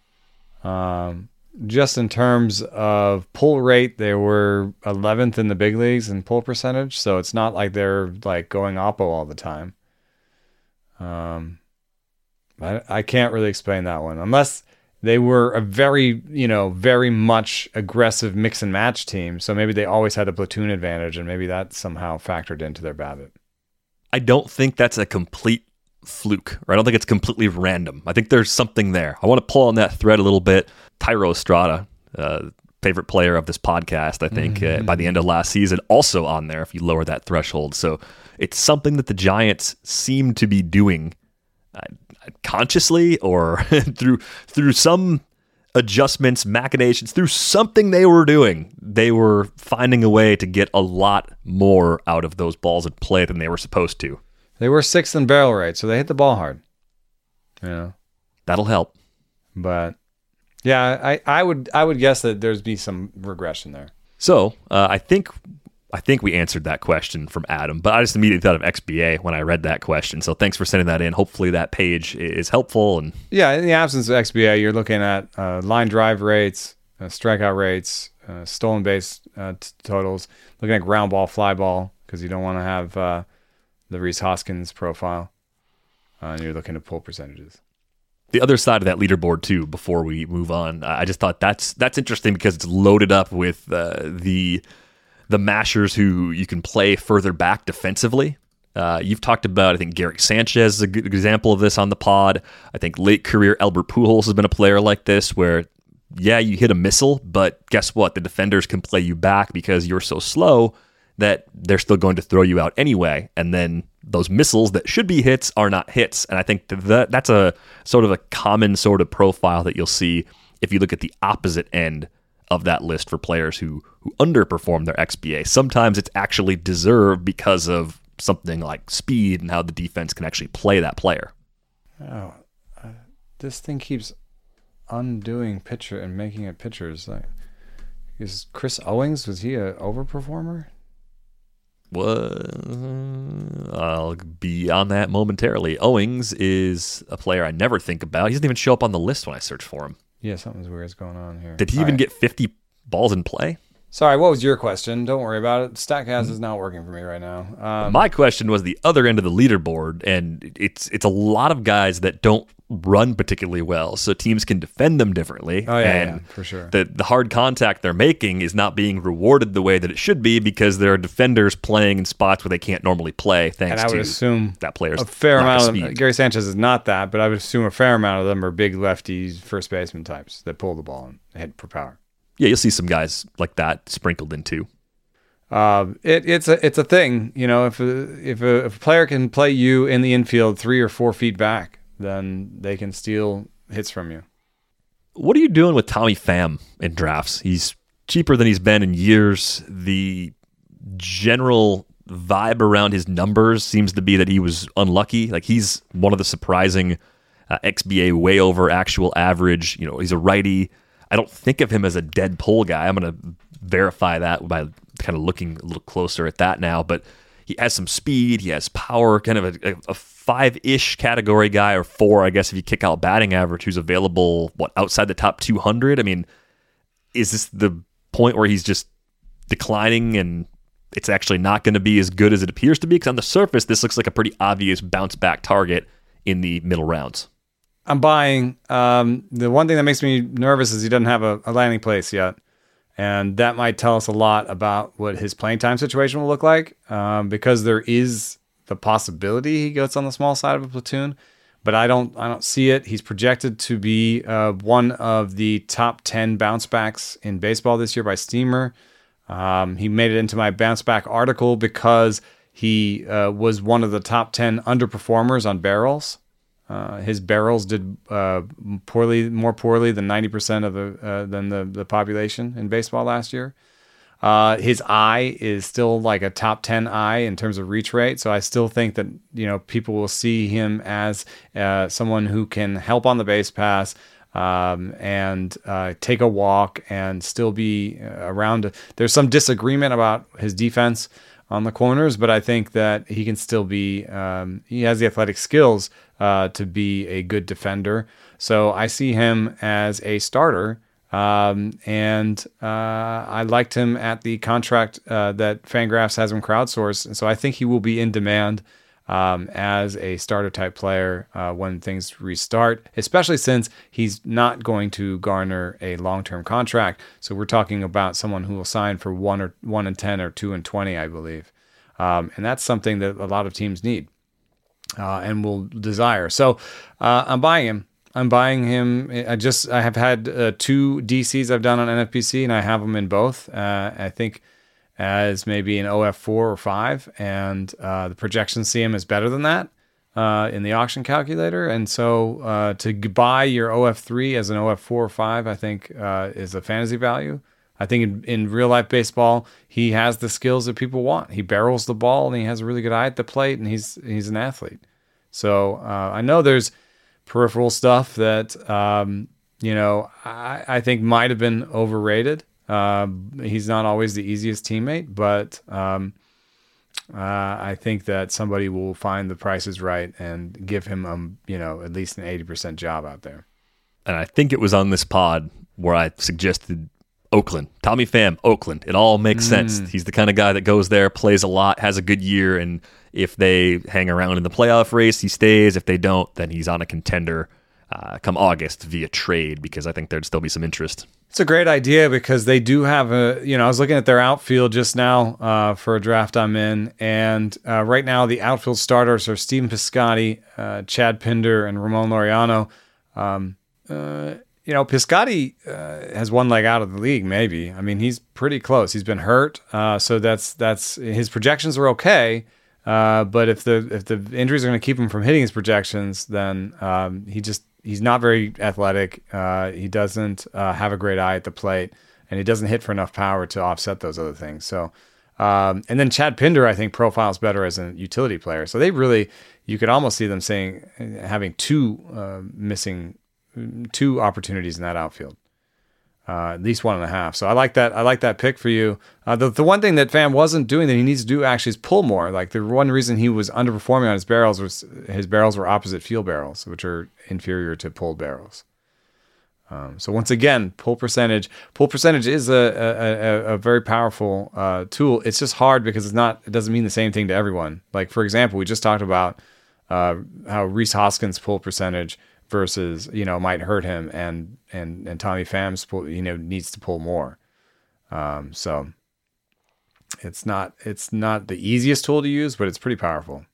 Just in terms of pull rate, they were 11th in the big leagues in pull percentage, so it's not like they're like going oppo all the time. I can't really explain that one unless they were a very much aggressive mix and match team. So maybe they always had a platoon advantage, and maybe that somehow factored into their BABIP. I don't think that's a complete fluke, or I don't think it's completely random. I think there's something there. I want to pull on that thread a little bit. Thairo Estrada, favorite player of this podcast, I think, by the end of last season, also on there if you lower that threshold. So it's something that the Giants seem to be doing consciously or through some adjustments, machinations, through something they were doing. They were finding a way to get a lot more out of those balls at play than they were supposed to. They were 6th in barrel rate, so they hit the ball hard. That'll help. But yeah, I would guess that there's be some regression there. So I think we answered that question from Adam, but I just immediately thought of XBA when I read that question. So thanks for sending that in. Hopefully that page is helpful. And yeah, in the absence of XBA, you're looking at line drive rates, strikeout rates, stolen base totals, looking at ground ball, fly ball, because you don't want to have the Rhys Hoskins profile. And you're looking at pull percentages. The other side of that leaderboard too, before we move on, I just thought that's interesting because it's loaded up with the mashers who you can play further back defensively. You've talked about, I think, Gary Sanchez is a good example of this on the pod. I think late career Albert Pujols has been a player like this where, yeah, you hit a missile, but guess what? The defenders can play you back because you're so slow that they're still going to throw you out anyway. And then those missiles that should be hits are not hits. And I think that's a sort of a common sort of profile that you'll see if you look at the opposite end of that list for players who underperform their XBA. Sometimes it's actually deserved because of something like speed and how the defense can actually play that player. Oh, this thing keeps undoing pitcher and making it pitchers. Like, is Chris Owings, was he an overperformer? Well, I'll be on that momentarily. Owings is a player I never think about. He doesn't even show up on the list when I search for him. Yeah, something's weird's going on here. Did he even get 50 balls in play? Sorry, what was your question? Don't worry about it. StatCast is not working for me right now. My question was the other end of the leaderboard, and it's a lot of guys that don't run particularly well, so teams can defend them differently. Oh, yeah, for sure. The hard contact they're making is not being rewarded the way that it should be because there are defenders playing in spots where they can't normally play thanks to and I would assume that player's a fair amount of speed. Gary Sanchez is not that, but I would assume a fair amount of them are big lefty first baseman types that pull the ball and hit for power. Yeah, you'll see some guys like that sprinkled in too. It's a thing, you know. If a player can play you in the infield 3 or 4 feet back, then they can steal hits from you. What are you doing with Tommy Pham in drafts? He's cheaper than he's been in years. The general vibe around his numbers seems to be that he was unlucky. Like, he's one of the surprising XBA way over actual average. You know, he's a righty. I don't think of him as a dead pull guy. I'm going to verify that by kind of looking a little closer at that now. But he has some speed. He has power, kind of a 5-ish category guy, or 4, I guess, if you kick out batting average, who's available, outside the top 200? I mean, is this the point where he's just declining and it's actually not going to be as good as it appears to be? Because on the surface, this looks like a pretty obvious bounce-back target in the middle rounds. I'm buying. The one thing that makes me nervous is he doesn't have a landing place yet. And that might tell us a lot about what his playing time situation will look like, because there is the possibility he gets on the small side of a platoon, but I don't see it. He's projected to be one of the top 10 bounce backs in baseball this year by Steamer. He made it into my bounce back article because he was one of the top 10 underperformers on barrels. His barrels did more poorly than 90% of than the population in baseball last year. His eye is still like a top 10 eye in terms of reach rate. So I still think that, you know, people will see him as someone who can help on the base pass and take a walk and still be around. There's some disagreement about his defense on the corners, but I think that he can still be, he has the athletic skills to be a good defender. So I see him as a starter. And I liked him at the contract that Fangraphs has him crowdsourced. And so I think he will be in demand as a starter type player when things restart, especially since he's not going to garner a long-term contract. So we're talking about someone who will sign for 1-10 or 2-20, I believe. And that's something that a lot of teams need and will desire. So I'm buying him. I'm buying him. I have had 2 DCs I've done on NFBC, and I have them in both. I think as maybe an OF4 or 5, and the projections see him as better than that in the auction calculator. And so to buy your OF3 as an OF4 or 5, I think is a fantasy value. I think in real life baseball, he has the skills that people want. He barrels the ball, and he has a really good eye at the plate, and he's an athlete. So I know there's peripheral stuff that I think might have been overrated. He's not always the easiest teammate, but I think that somebody will find the prices right and give him at least an 80% job out there. And I think it was on this pod where I suggested Oakland. Tommy Pham, Oakland. It all makes sense. He's the kind of guy that goes there, plays a lot, has a good year, and if they hang around in the playoff race, he stays. If they don't, then he's on a contender come August via trade, because I think there'd still be some interest. It's a great idea because they do have I was looking at their outfield just now for a draft I'm in, and right now the outfield starters are Stephen Piscotty, Chad Pinder, and Ramon Laureano. Piscotty has one leg out of the league, maybe. I mean, he's pretty close. He's been hurt, so that's his projections are okay. But if the injuries are going to keep him from hitting his projections, then he's not very athletic. He doesn't have a great eye at the plate, and he doesn't hit for enough power to offset those other things. So, and then Chad Pinder, I think, profiles better as a utility player. So you could almost see them having missing 2 opportunities in that outfield, at least 1.5. So I like that. I like that pick for you. The one thing that Pham wasn't doing that he needs to do actually is pull more. Like the one reason he was underperforming on his barrels was his barrels were opposite field barrels, which are inferior to pulled barrels. So once again, pull percentage is a very powerful tool. It's just hard because it doesn't mean the same thing to everyone. Like for example, we just talked about how Rhys Hoskins' pull percentage versus might hurt him, and Tommy Pham's needs to pull more. So it's not the easiest tool to use, but it's pretty powerful.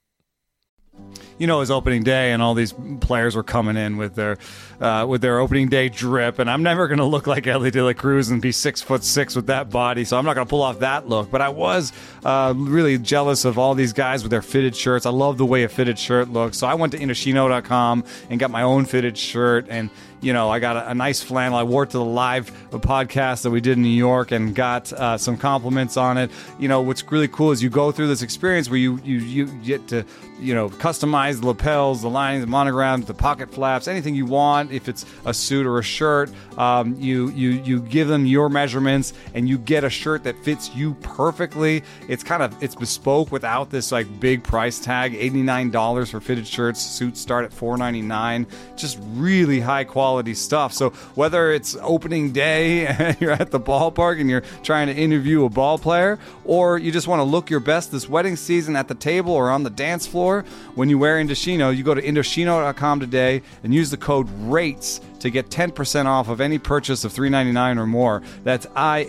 It was opening day, and all these players were coming in with their opening day drip, and I'm never going to look like Ellie De La Cruz and be 6'6" with that body, so I'm not going to pull off that look. But I was really jealous of all these guys with their fitted shirts. I love the way a fitted shirt looks, so I went to Indochino.com and got my own fitted shirt, and I got a nice flannel. I wore it to the live podcast that we did in New York and got some compliments on it. What's really cool is you go through this experience where you get to customize the lapels, the linings, the monograms, the pocket flaps, anything you want. If it's a suit or a shirt, you give them your measurements, and you get a shirt that fits you perfectly. It's bespoke without this like big price tag. $89 for fitted shirts. Suits start at $4.99. Just really high quality stuff. So whether it's opening day and you're at the ballpark and you're trying to interview a ball player, or you just want to look your best this wedding season at the table or on the dance floor, when you wear Indochino, you go to Indochino.com today and use the code RATES to get 10% off of any purchase of $3.99 or more. That's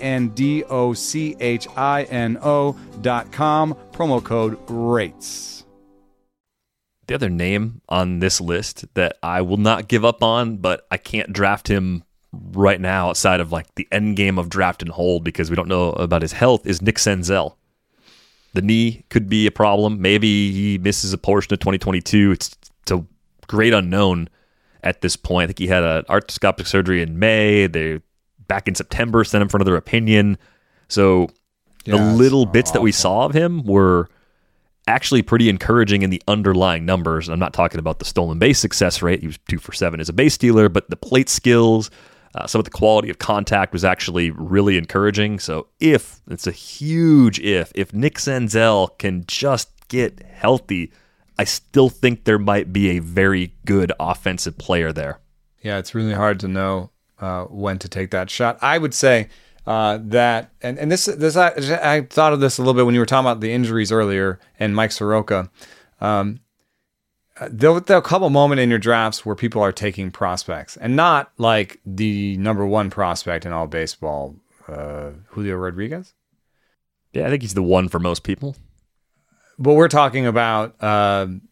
INDOCHINO.com, promo code RATES. The other name on this list that I will not give up on, but I can't draft him right now outside of like the end game of draft and hold because we don't know about his health, is Nick Senzel. The knee could be a problem. Maybe he misses a portion of 2022. It's a great unknown at this point. I think he had an arthroscopic surgery in May. They back in September sent him for another opinion. So the little bits that we saw of him were actually pretty encouraging in the underlying numbers. I'm not talking about the stolen base success rate. He was 2 for 7 as a base stealer, but the plate skills, some of the quality of contact was actually really encouraging. So it's a huge if Nick Senzel can just get healthy, I still think there might be a very good offensive player there. Yeah, it's really hard to know when to take that shot. I would say that, and this I thought of this a little bit when you were talking about the injuries earlier and Mike Soroka. There'll come a moment in your drafts where people are taking prospects, and not like the number one prospect in all baseball, Julio Rodriguez. Yeah, I think he's the one for most people. But we're talking about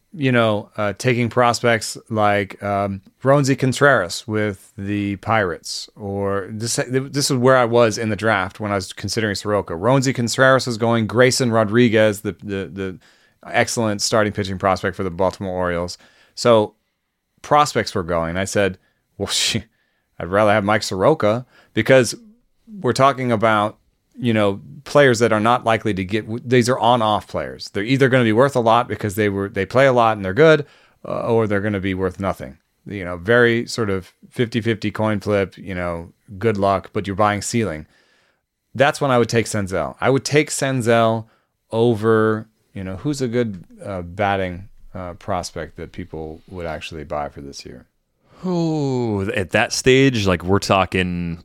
taking prospects like Roansy Contreras with the Pirates, or this is where I was in the draft when I was considering Soroka. Roansy Contreras was going. Grayson Rodriguez, the excellent starting pitching prospect for the Baltimore Orioles. So prospects were going. I said, well, I'd rather have Mike Soroka, because we're talking about, players that are not likely to get, these are on-off players. They're either going to be worth a lot because they play a lot and they're good, or they're going to be worth nothing. Very sort of 50-50 coin flip, good luck, but you're buying ceiling. That's when I would take Senzel. I would take Senzel over, who's a good batting prospect that people would actually buy for this year. Oh, at that stage, like we're talking,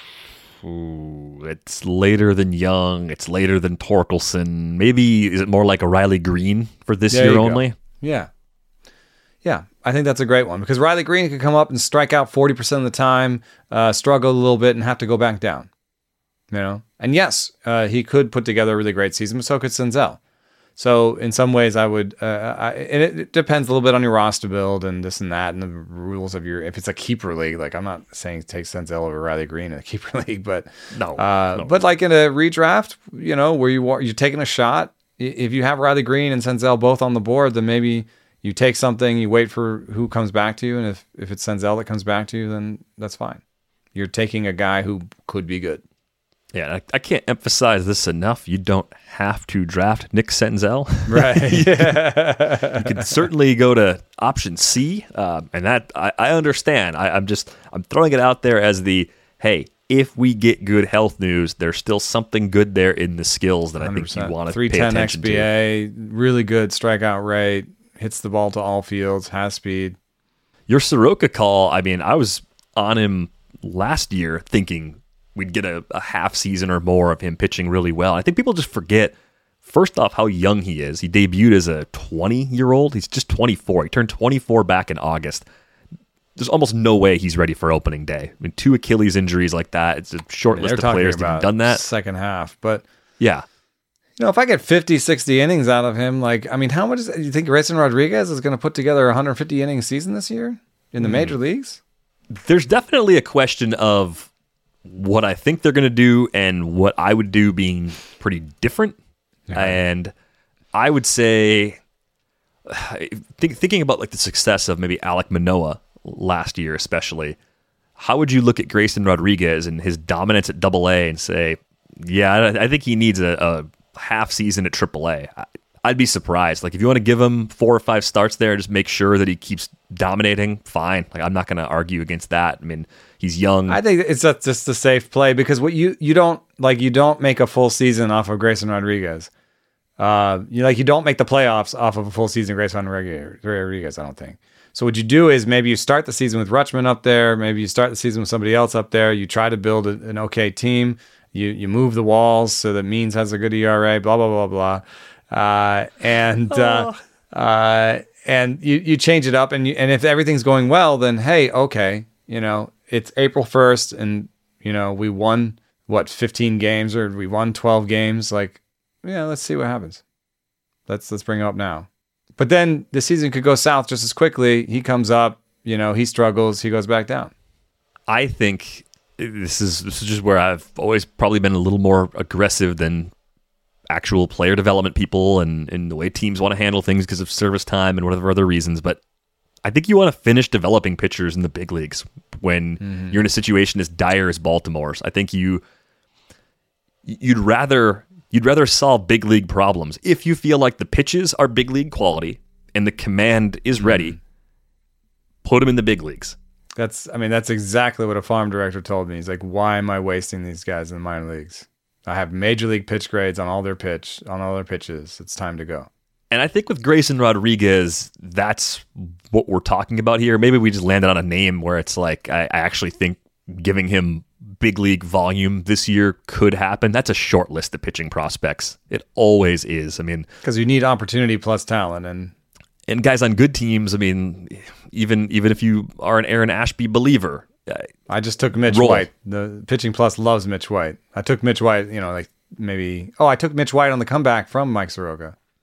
it's later than Young. It's later than Torkelson. Maybe is it more like a Riley Green for this year only? Yeah. Yeah, I think that's a great one, because Riley Green could come up and strike out 40% of the time, struggle a little bit, and have to go back down. And yes, he could put together a really great season, but so could Senzel. So in some ways, I would, and it depends a little bit on your roster build and this and that, and the rules of if it's a keeper league, like I'm not saying take Senzel over Riley Green in a keeper league, but no. But like in a redraft, where you're taking a shot, if you have Riley Green and Senzel both on the board, then maybe you take something, you wait for who comes back to you, and if it's Senzel that comes back to you, then that's fine. You're taking a guy who could be good. Yeah, I can't emphasize this enough. You don't have to draft Nick Senzel. Right. You can certainly go to option C, and that I understand. I'm throwing it out there as hey, if we get good health news, there's still something good there in the skills that 100%. I think you want to pay attention to. 310 XBA, really good strikeout rate, hits the ball to all fields, has speed. Your Soroka call, I was on him last year thinking we'd get a half season or more of him pitching really well. I think people just forget, first off, how young he is. He debuted as a 20-year-old. He's just 24. He turned 24 back in August. There's almost no way he's ready for opening day. 2 Achilles injuries like that. It's a short list of players that have done that. Second half. But yeah. If I get 50, 60 innings out of him, how much do you think Grayson Rodriguez is going to put together a 150 inning season this year in the major leagues? There's definitely a question of what I think they're going to do and what I would do being pretty different. Yeah. And I would say, thinking about the success of maybe Alek Manoah last year especially, how would you look at Grayson Rodriguez and his dominance at AA and say, yeah, I think he needs a half season at AAA? I'd be surprised. If you want to give him 4 or 5 starts there, just make sure that he keeps dominating, fine. I'm not going to argue against that. He's young. I think it's just a safe play, because what you don't make a full season off of Grayson Rodriguez. You don't make the playoffs off of a full season of Grayson Rodriguez, I don't think. So what you do is maybe you start the season with Rutschman up there, maybe you start the season with somebody else up there, you try to build an okay team, you move the walls so that Means has a good ERA, blah, blah, blah, blah. And you change it up, and if everything's going well, then hey, okay, it's April 1st, and we won 15 games, or we won 12 games. Let's see what happens. Let's bring it up now. But then the season could go south just as quickly. He comes up, he struggles, he goes back down. I think this is just where I've always probably been a little more aggressive than actual player development people and the way teams want to handle things because of service time and whatever other reasons. But I think you want to finish developing pitchers in the big leagues when you're in a situation as dire as Baltimore's. I think you'd rather solve big league problems if you feel like the pitches are big league quality and the command is ready. Put them in the big leagues. That's exactly what a farm director told me. He's like, why am I wasting these guys in the minor leagues? I have major league pitch grades on all their pitches. It's time to go. And I think with Grayson Rodriguez, that's what we're talking about here. Maybe we just landed on a name where it's I actually think giving him big league volume this year could happen. That's a short list of pitching prospects. It always is. Because you need opportunity plus talent, and guys on good teams. Even if you are an Aaron Ashby believer, I just took Mitch White. The pitching plus loves Mitch White. I took Mitch White. I took Mitch White on the comeback from Mike Soroka.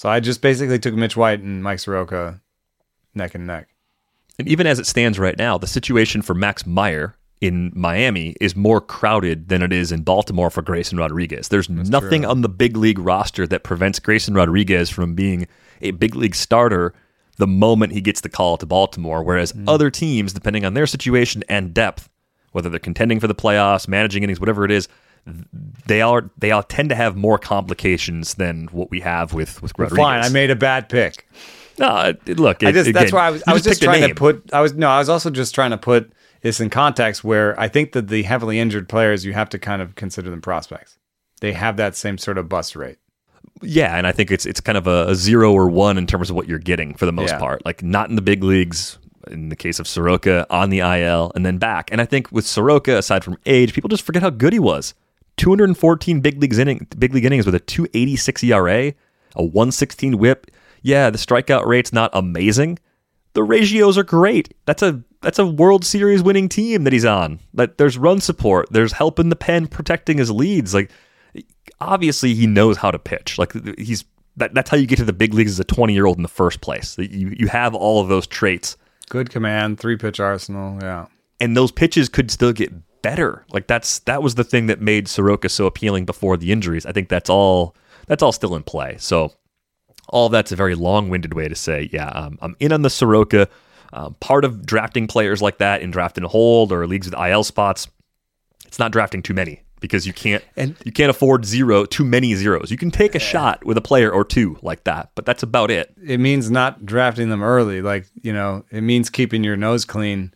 So I just basically took Mitch White and Mike Soroka neck and neck. And even as it stands right now, the situation for Max Meyer in Miami is more crowded than it is in Baltimore for Grayson Rodriguez. There's nothing on the big league roster that prevents Grayson Rodriguez from being a big league starter the moment he gets the call to Baltimore, whereas other teams, depending on their situation and depth, whether they're contending for the playoffs, managing innings, whatever it is, they all tend to have more complications than what we have with Rodriguez. Fine, I made a bad pick. No, look, that's why I was just trying to put. I was also just trying to put this in context where I think that the heavily injured players, you have to kind of consider them prospects. They have that same sort of bust rate. Yeah, and I think it's kind of a 0 or 1 in terms of what you're getting for the most part. Like not in the big leagues. In the case of Soroka, on the IL and then back. And I think with Soroka, aside from age, people just forget how good he was. 214 big league innings with a 2.86 ERA, a 1.16 WHIP. Yeah, the strikeout rate's not amazing. The ratios are great. That's a World Series winning team that he's on. That there's run support, there's help in the pen protecting his leads. Like obviously he knows how to pitch. Like that's how you get to the big leagues as a 20-year-old in the first place. You have all of those traits. Good command, 3-pitch arsenal, yeah. And those pitches could still get better. Like that was the thing that made Soroka so appealing before the injuries. I think that's all still in play. So all that's a very long-winded way to say, I'm in on the Soroka. Part of drafting players like that in draft and hold or leagues with IL spots, it's not drafting too many because you can't afford too many zeros. You can take a shot with a player or two like that, but that's about it. It means not drafting them early. Like, it means keeping your nose clean,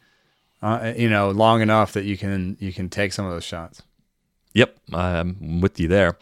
long enough that you can take some of those shots. Yep, I'm with you there.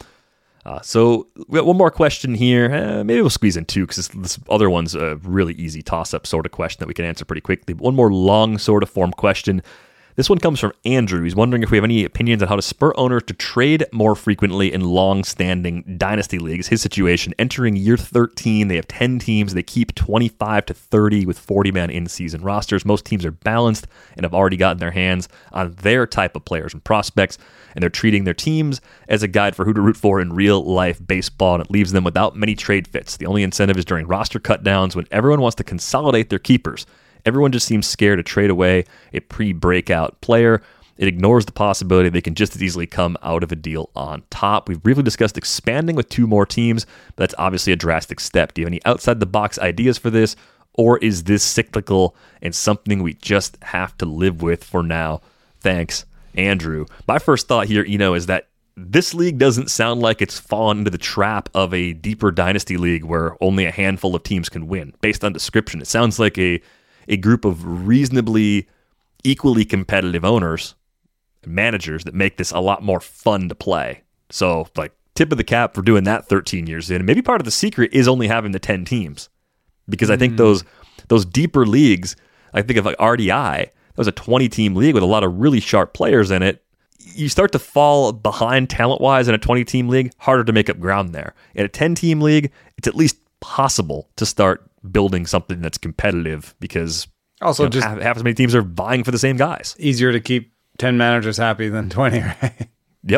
So we got one more question here. Maybe we'll squeeze in two because this other one's a really easy toss-up sort of question that we can answer pretty quickly. But one more long sort of form question. This one comes from Andrew. He's wondering if we have any opinions on how to spur owners to trade more frequently in long-standing dynasty leagues. His situation, entering year 13, they have 10 teams. They keep 25 to 30 with 40-man in-season rosters. Most teams are balanced and have already gotten their hands on their type of players and prospects, and they're treating their teams as a guide for who to root for in real-life baseball, and it leaves them without many trade fits. The only incentive is during roster cutdowns when everyone wants to consolidate their keepers. Everyone just seems scared to trade away a pre-breakout player. It ignores the possibility they can just as easily come out of a deal on top. We've briefly discussed expanding with 2 more teams, but that's obviously a drastic step. Do you have any outside-the-box ideas for this, or is this cyclical and something we just have to live with for now? Thanks, Andrew. My first thought here, is that this league doesn't sound like it's fallen into the trap of a deeper dynasty league where only a handful of teams can win. Based on description, it sounds like a group of reasonably equally competitive owners and managers that make this a lot more fun to play. So, tip of the cap for doing that 13 years in. And maybe part of the secret is only having the 10 teams. Because I think those deeper leagues, I think of RDI, that was a 20-team league with a lot of really sharp players in it. You start to fall behind talent-wise in a 20-team league, harder to make up ground there. In a 10-team league, it's at least possible to start building something that's competitive because also just half as many teams are vying for the same guys. Easier to keep 10 managers happy than 20, right? Yep.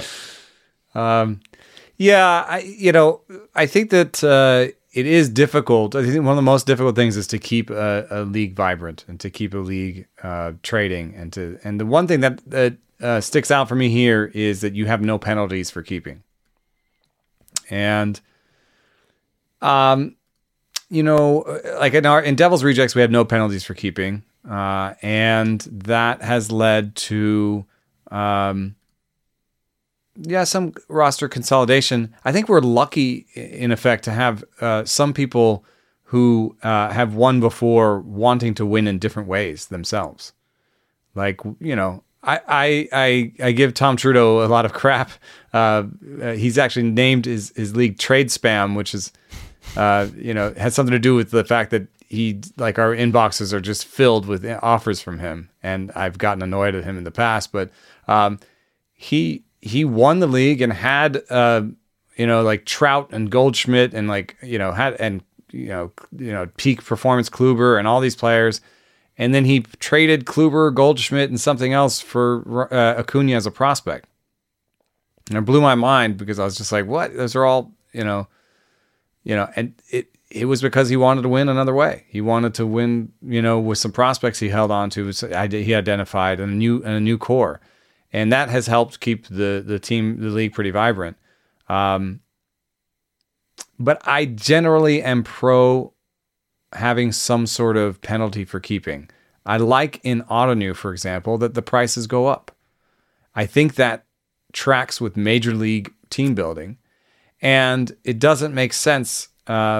I think that it is difficult. I think one of the most difficult things is to keep a league vibrant and to keep a league trading. And the one thing that sticks out for me here is that you have no penalties for keeping. And in Devil's Rejects, we had no penalties for keeping, and that has led to, some roster consolidation. I think we're lucky, in effect, to have some people who have won before wanting to win in different ways themselves. I give Tom Trudeau a lot of crap. He's actually named his league Trade Spam, which is. Has something to do with the fact that our inboxes are just filled with offers from him, and I've gotten annoyed at him in the past. But he won the league and had Trout and Goldschmidt and peak performance Kluber and all these players, and then he traded Kluber, Goldschmidt, and something else for Acuna as a prospect. And it blew my mind because I was just like, what? Those are all and it was because he wanted to win another way. He wanted to win, with some prospects he held on to. He identified a new core, and that has helped keep the league pretty vibrant. But I generally am pro having some sort of penalty for keeping. I like in Ottoneu, for example, that the prices go up. I think that tracks with major league team building, and it doesn't make sense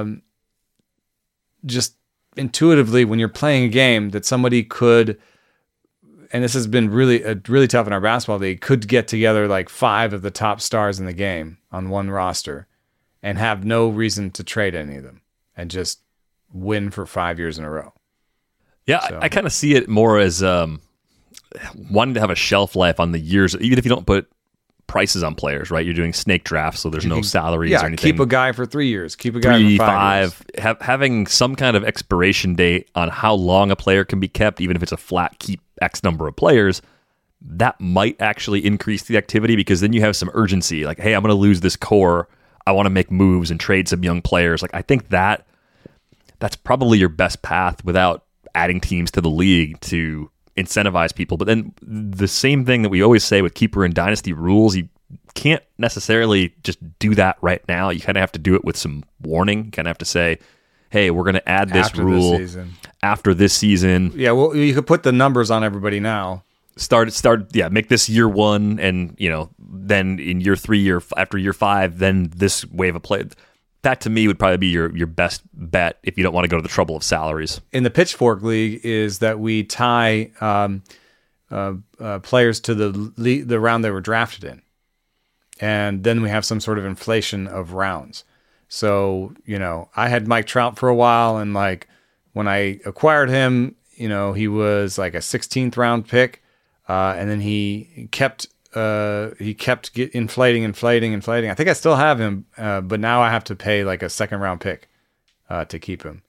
just intuitively when you're playing a game that somebody could, and this has been really tough in our basketball league, could get together like 5 of the top stars in the game on one roster and have no reason to trade any of them and just win for 5 years in a row. Yeah, so. I kind of see it more as wanting to have a shelf life on the years, even if you don't put prices on players, right? You're doing snake drafts, so there's no salaries or anything. Keep a guy for 3 years. Keep a guy for 5 years. Having some kind of expiration date on how long a player can be kept, even if it's a flat keep X number of players, that might actually increase the activity because then you have some urgency. Like, hey, I'm going to lose this core. I want to make moves and trade some young players. Like, I think that's probably your best path without adding teams to the league to incentivize people. But then the same thing that we always say with keeper and dynasty rules, you can't necessarily just do that right now. You kind of have to do it with some warning. You kind of have to say, hey, we're going to add this rule after this season. Yeah, well, you could put the numbers on everybody now. Make this year 1, and then in year 3, after year 5, then this wave of play. That to me would probably be your best bet if you don't want to go to the trouble of salaries. In the Pitchfork League is that we tie players to the round they were drafted in. And then we have some sort of inflation of rounds. So, I had Mike Trout for a while, and like when I acquired him, he was like a 16th round pick. And then he kept inflating. I think I still have him, but now I have to pay like a 2nd round pick to keep him.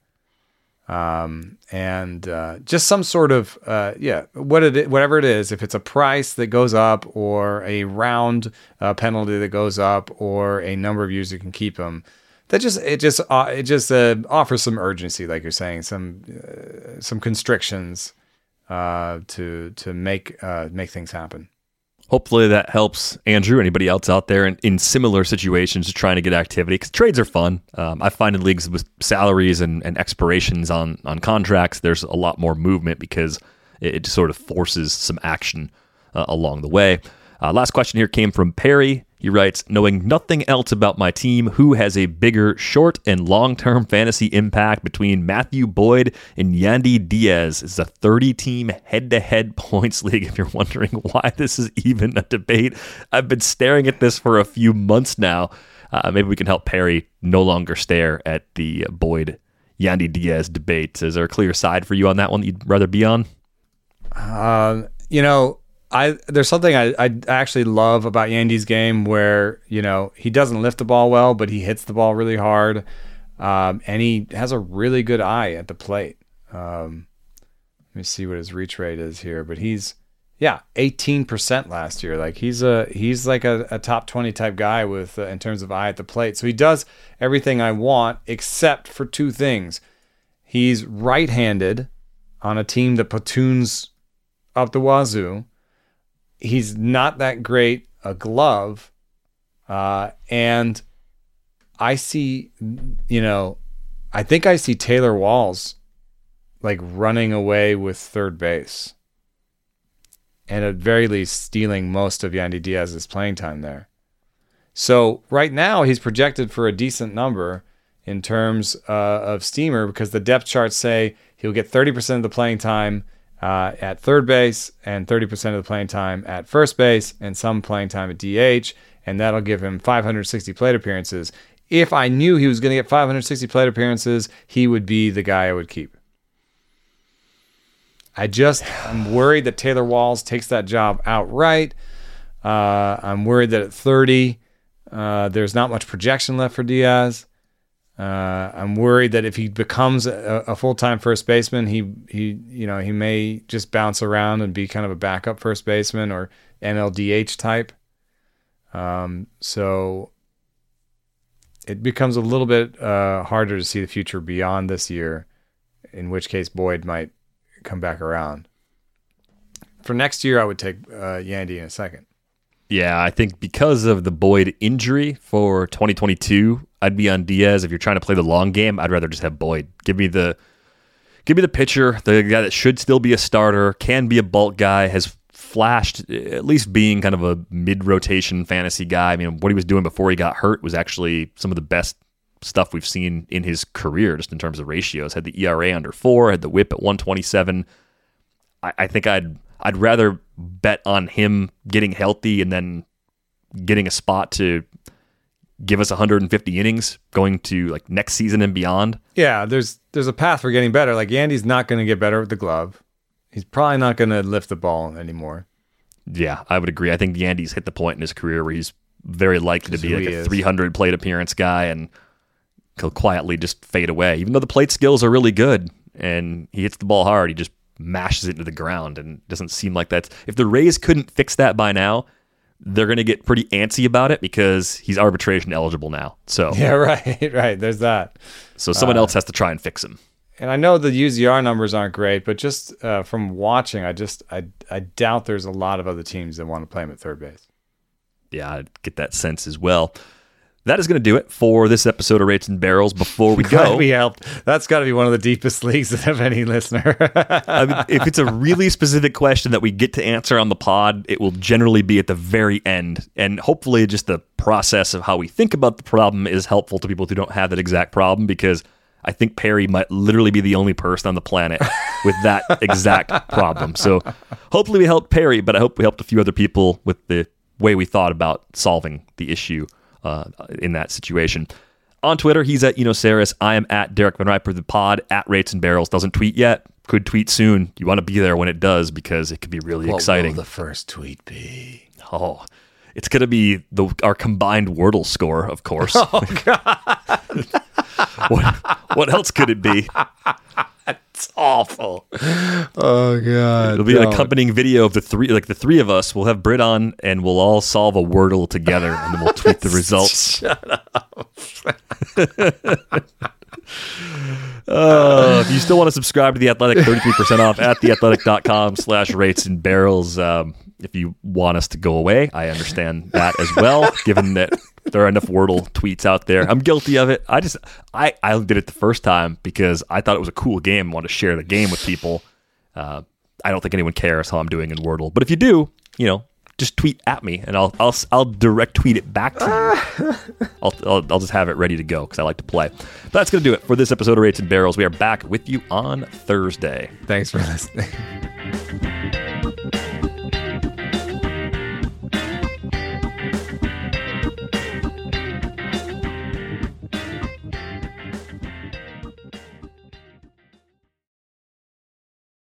And just some sort of whatever it is, if it's a price that goes up or a round penalty that goes up or a number of years you can keep him, it just offers some urgency, like you're saying, some constrictions to make things happen. Hopefully that helps Andrew, anybody else out there in similar situations trying to get activity, because trades are fun. I find in leagues with salaries and expirations on contracts, there's a lot more movement because it sort of forces some action along the way. Last question here came from Perry. He writes, knowing nothing else about my team, who has a bigger short and long-term fantasy impact between Matthew Boyd and Yandy Diaz? It's a 30-team head-to-head points league, if you're wondering why this is even a debate. I've been staring at this for a few months now. Maybe we can help Perry no longer stare at the Boyd-Yandy Diaz debate. Is there a clear side for you on that one that you'd rather be on? There's something I actually love about Yandy's game where, he doesn't lift the ball well, but he hits the ball really hard. And he has a really good eye at the plate. Let me see what his reach rate is here, but he's 18% last year. Like he's like a top 20 type guy with in terms of eye at the plate. So he does everything I want except for 2 things. He's right-handed on a team that platoons up the wazoo. He's not that great a glove. And I see, I think I see Taylor Walls like running away with third base and at very least stealing most of Yandy Diaz's playing time there. So right now he's projected for a decent number in terms of steamer because the depth charts say he'll get 30% of the playing time at third base and 30% of the playing time at first base and some playing time at DH, and that'll give him 560 plate appearances. If I knew he was going to get 560 plate appearances, he would be the guy I would keep. I'm worried that Taylor Walls takes that job outright. I'm worried that at 30, there's not much projection left for Diaz. I'm worried that if he becomes a full-time first baseman, he may just bounce around and be kind of a backup first baseman or NLDH type. So it becomes a little bit harder to see the future beyond this year, in which case Boyd might come back around. For next year, I would take Yandy in a second. Yeah, I think because of the Boyd injury for 2022, I'd be on Diaz. If you're trying to play the long game, I'd rather just have Boyd. Give me the pitcher, the guy that should still be a starter, can be a bulk guy, has flashed at least being kind of a mid-rotation fantasy guy. I mean, what he was doing before he got hurt was actually some of the best stuff we've seen in his career, just in terms of ratios. Had the ERA under 4, had the WHIP at 127. I think I'd rather bet on him getting healthy and then getting a spot to give us 150 innings going to like next season and beyond. Yeah, there's a path for getting better. Like Yandy's not going to get better with the glove. He's probably not going to lift the ball anymore. Yeah, I would agree. I think Yandy's hit the point in his career where he's very likely to be like a 300 plate appearance guy, and he'll quietly just fade away. Even though the plate skills are really good and he hits the ball hard, he just mashes it into the ground, and doesn't seem like that's... If the Rays couldn't fix that by now, they're going to get pretty antsy about it because he's arbitration eligible now. So yeah, right. There's that. So someone else has to try and fix him. And I know the UZR numbers aren't great, but just from watching, I doubt there's a lot of other teams that want to play him at third base. Yeah, I get that sense as well. That is going to do it for this episode of Rates and Barrels. Before we go, we helped. That's got to be one of the deepest leagues of any listener. I mean, if it's a really specific question that we get to answer on the pod, it will generally be at the very end. And hopefully just the process of how we think about the problem is helpful to people who don't have that exact problem, because I think Perry might literally be the only person on the planet with that exact problem. So hopefully we helped Perry, but I hope we helped a few other people with the way we thought about solving the issue in that situation. On Twitter, he's at Enoceris. I am at Derek Van Riper. The pod at Rates and Barrels doesn't tweet yet. Could tweet soon. You want to be there when it does, because it could be really exciting. What will the first tweet be? Oh, it's going to be our combined Wordle score, of course. Oh, God. What else could it be? It's awful. Oh, God. It'll be an accompanying video of the three of us. We'll have Britt on, and we'll all solve a Wordle together, and then we'll tweet the results. Shut up. If you still want to subscribe to The Athletic, 33% off at theathletic.com/rates and barrels. If you want us to go away, I understand that as well, given that there are enough Wordle tweets out there. I'm guilty of it. I did it the first time because I thought it was a cool game and wanted to share the game with people. I don't think anyone cares how I'm doing in Wordle, but if you do, just tweet at me and I'll direct tweet it back to you. I'll just have it ready to go because I like to play. But that's going to do it for this episode of Rates and Barrels. We are back with you on Thursday. Thanks for listening.